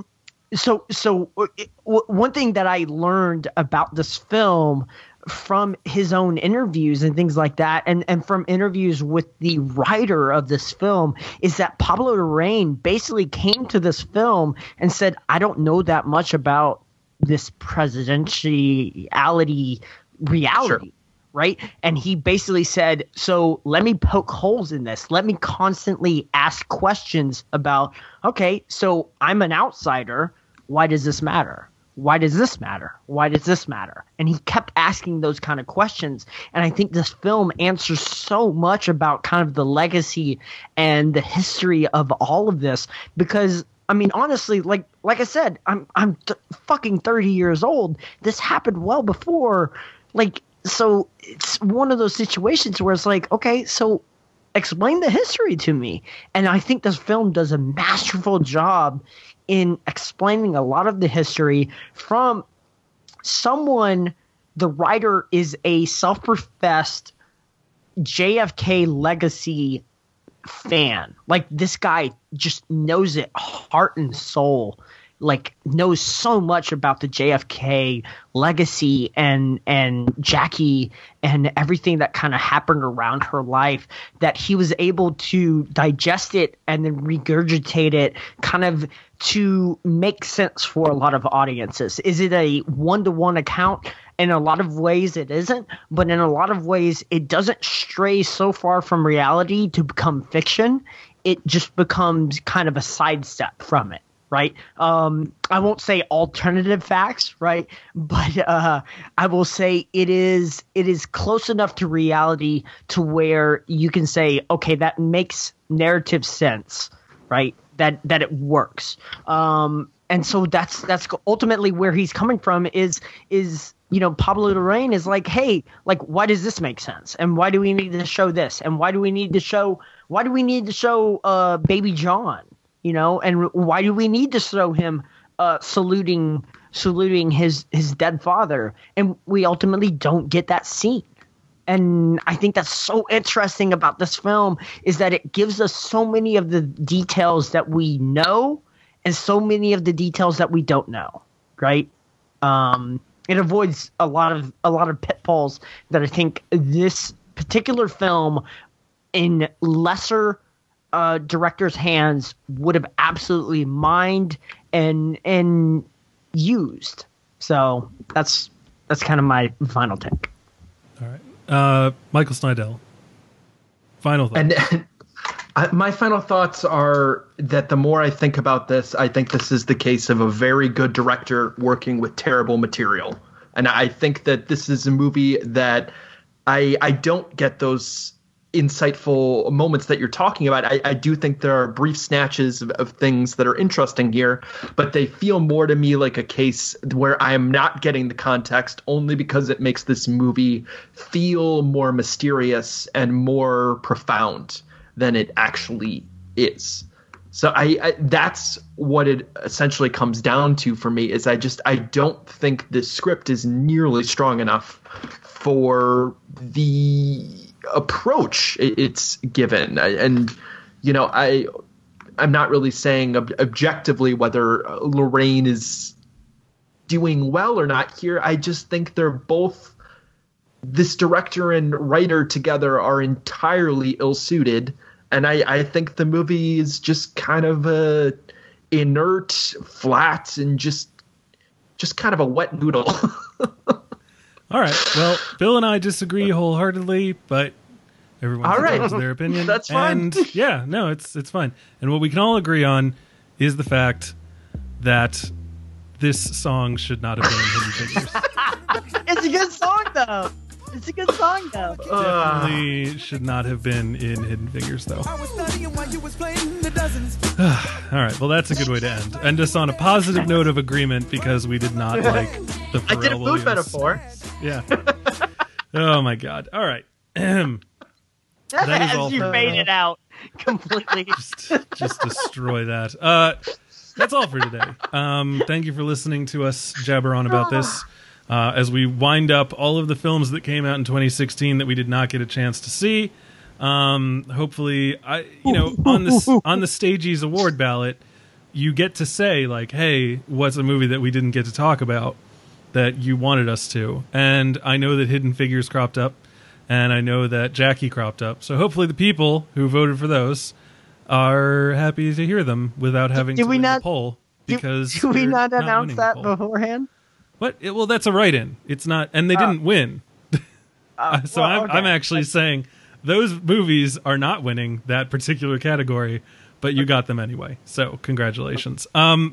so so it, w- one thing that I learned about this film from his own interviews and things like that, and, and from interviews with the writer of this film, is that Pablo Larraín basically came to this film and said, I don't know that much about this presidentiality reality. Sure. Right. And he basically said, so let me poke holes in this. Let me constantly ask questions about, okay, so I'm an outsider. Why does this matter? Why does this matter? Why does this matter? And he kept asking those kind of questions. And I think this film answers so much about kind of the legacy and the history of all of this because I mean, honestly, like like I said, I'm I'm th- fucking thirty years old. This happened well before. Like, so it's one of those situations where it's like, okay, so explain the history to me. And I think this film does a masterful job in explaining a lot of the history from someone. The writer is a self-professed J F K legacy fan. Like, this guy just knows it heart and soul, like knows so much about the J F K legacy and and Jackie and everything that kind of happened around her life, that he was able to digest it and then regurgitate it kind of to make sense for a lot of audiences. Is it a one-to-one account? In a lot of ways it isn't, but in a lot of ways it doesn't stray so far from reality to become fiction. It just becomes kind of a sidestep from it, right? Um, I won't say alternative facts, right? But uh, I will say it is it is close enough to reality to where you can say, okay, that makes narrative sense, right? That that it works. Um, and so that's that's ultimately where he's coming from is is you know, Pablo Larraín is like, hey, like, why does this make sense? And why do we need to show this? And why do we need to show why do we need to show uh, Baby John? You know, and why do we need to show him uh, saluting saluting his his dead father? And we ultimately don't get that scene. And I think that's so interesting about this film is that it gives us so many of the details that we know and so many of the details that we don't know, right? Um, it avoids a lot of a lot of pitfalls that I think this particular film in lesser uh, directors' hands would have absolutely mined and and used. So that's that's kind of my final take. All right. Uh, Michael Snydell, final thoughts. And, and I, my final thoughts are that the more I think about this, I think this is the case of a very good director working with terrible material. And I think that this is a movie that I I don't get those insightful moments that you're talking about. I, I do think there are brief snatches of, of things that are interesting here, but they feel more to me like a case where I am not getting the context only because it makes this movie feel more mysterious and more profound than it actually is. So I, I that's what it essentially comes down to for me is I just I don't think this script is nearly strong enough for the approach it's given. And you know I I'm not really saying ob- objectively whether Larraín is doing well or not here. I just think they're both, this director and writer together are entirely ill-suited, and I, I think the movie is just kind of a inert, flat, and just just kind of a wet noodle. All right. Well, Bill and I disagree whole-heartedly, but everyone's all right. entitled to their opinion. That's fine. And yeah, no, it's it's fine. And what we can all agree on is the fact that this song should not have been in Hidden Figures. It's a good song, though. It's a good song, though. Definitely should not have been in Hidden Figures, though. I was studying while you was playing the dozens. All right. Well, that's a good way to end. End us on a positive note of agreement because we did not like the Pharrell I did a food Williams. metaphor. Yeah. Oh my God. All right. Ahem. That is As all you for- fade it out completely. just, just destroy that. Uh, that's all for today. Um, thank you for listening to us jabber on about this. Uh, as we wind up all of the films that came out in twenty sixteen that we did not get a chance to see. Um, hopefully, I you know on the on the Stagies Award ballot, you get to say like, "Hey, what's a movie that we didn't get to talk about that you wanted us to?" And I know that Hidden Figures cropped up, and I know that Jackie cropped up. So hopefully, the people who voted for those are happy to hear them without having Did to we win not- the poll because Did we we're not announce winning the that poll. beforehand? What? It, well, that's a write-in. It's not, and they Oh. didn't win. Uh, so well, I'm, okay. I'm actually saying those movies are not winning that particular category, but you got them anyway. So congratulations. Um,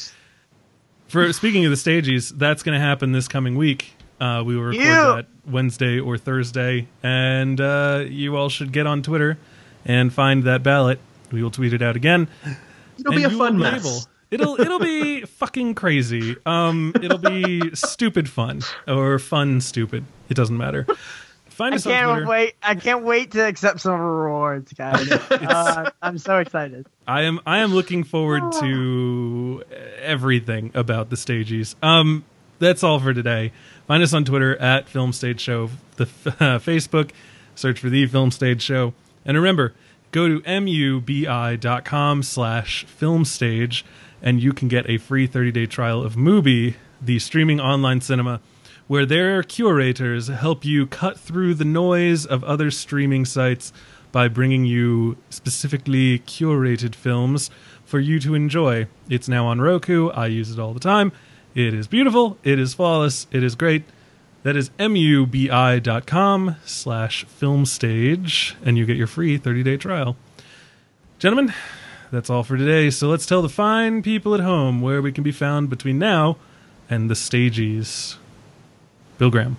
for speaking of the Stagies, that's going to happen this coming week. Uh, we will record Ew. that Wednesday or Thursday, and uh, you all should get on Twitter and find that ballot. We will tweet it out again. It'll and be a you will fun be mess. able- It'll it'll be fucking crazy. Um, it'll be stupid fun or fun stupid. It doesn't matter. Find I us on can't Twitter. wait. I can't wait to accept some rewards, guys. uh, I'm so excited. I am I am looking forward to everything about the Stagies. Um, that's all for today. Find us on Twitter at Film Stage Show, the uh, Facebook. Search for the Film Stage Show, and remember, go to mubi.com slash filmstage. And you can get a free thirty-day trial of Mubi, the streaming online cinema, where their curators help you cut through the noise of other streaming sites by bringing you specifically curated films for you to enjoy. It's now on Roku. I use it all the time. It is beautiful. It is flawless. It is great. That is mubi.com slash film stage, and you get your free thirty-day trial. Gentlemen, that's all for today. So let's tell the fine people at home where we can be found between now and the stagies. Bill Graham.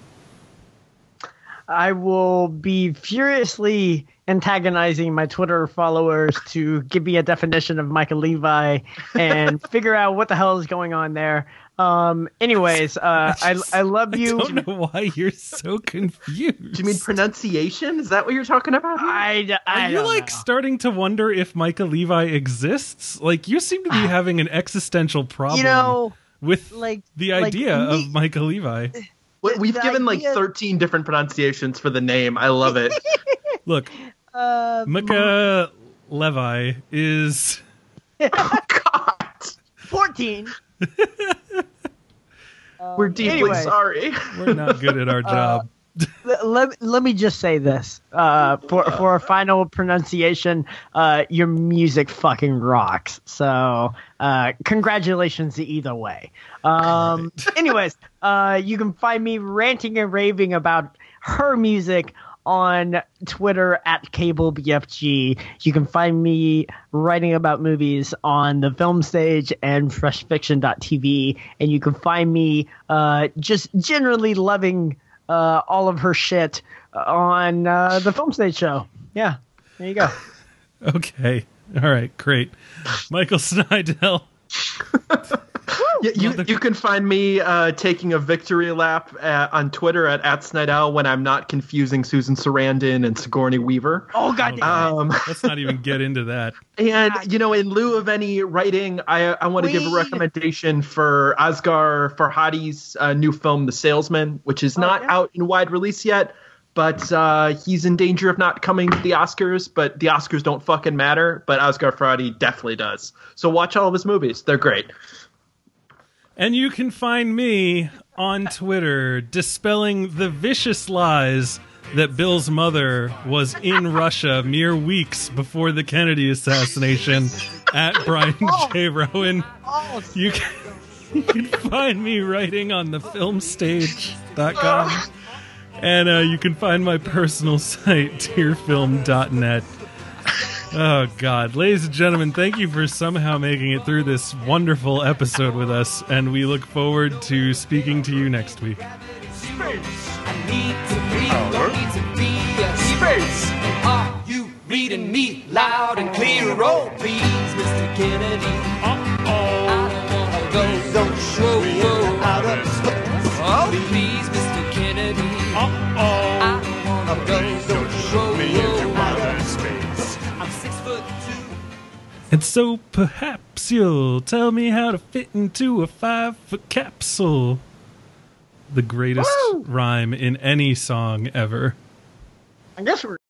I will be furiously antagonizing my Twitter followers to give me a definition of Michael Levi and figure out what the hell is going on there. Um, anyways, uh, I, just, I I love you. I don't know why you're so confused. Do you mean pronunciation? Is that what you're talking about here? I, I Are you like know. starting to wonder if Michael Levi exists? Like you seem to be having an existential problem You know, with like the like idea me- of Michael Levi. We- We've the given like idea- thirteen different pronunciations for the name. I love it. Look, Uh, Micah Levi is Oh God, fourteen. we're deeply anyway. sorry. we're not good at our job. let, let, let me just say this uh, for for a final pronunciation. Uh, your music fucking rocks. So uh, congratulations either way. Um, anyways, uh, you can find me ranting and raving about her music on Twitter at Cable B F G. You can find me writing about movies on the Film Stage and fresh fiction dot t v, and you can find me uh, just generally loving uh, all of her shit on uh, the Film Stage show. Yeah, there you go. Okay. All right, great. Michael Snydell. You, you, you can find me uh, taking a victory lap at, on Twitter at, at Snydell when I'm not confusing Susan Sarandon and Sigourney Weaver. Oh, God damn it. Um, Let's not even get into that. and, you know, in lieu of any writing, I, I want to give a Weed. recommendation for Asghar Farhadi's uh, new film, The Salesman, which is not yeah. out in wide release yet, but uh, he's in danger of not coming to the Oscars, but the Oscars don't fucking matter, but Asghar Farhadi definitely does. So watch all of his movies. They're great. And you can find me on Twitter dispelling the vicious lies that Bill's mother was in Russia mere weeks before the Kennedy assassination at Brian J. Rowan. You can, you can find me writing on the film stage dot com. And uh, you can find my personal site, tear film dot net. Oh, God. Ladies and gentlemen, thank you for somehow making it through this wonderful episode with us, and we look forward to speaking to you next week. I need to breathe, don't need to be a space. Are you reading me loud and clear? Oh, please, Mister Kennedy. Uh-oh. I don't wanna go, don't show you out of space. Oh, please, Mister Kennedy. Uh-oh. I don't wanna go, don't show you out of space. I'm six foot two. And so perhaps you'll tell me how to fit into a five-foot capsule. The greatest Woo! rhyme in any song ever. I guess we're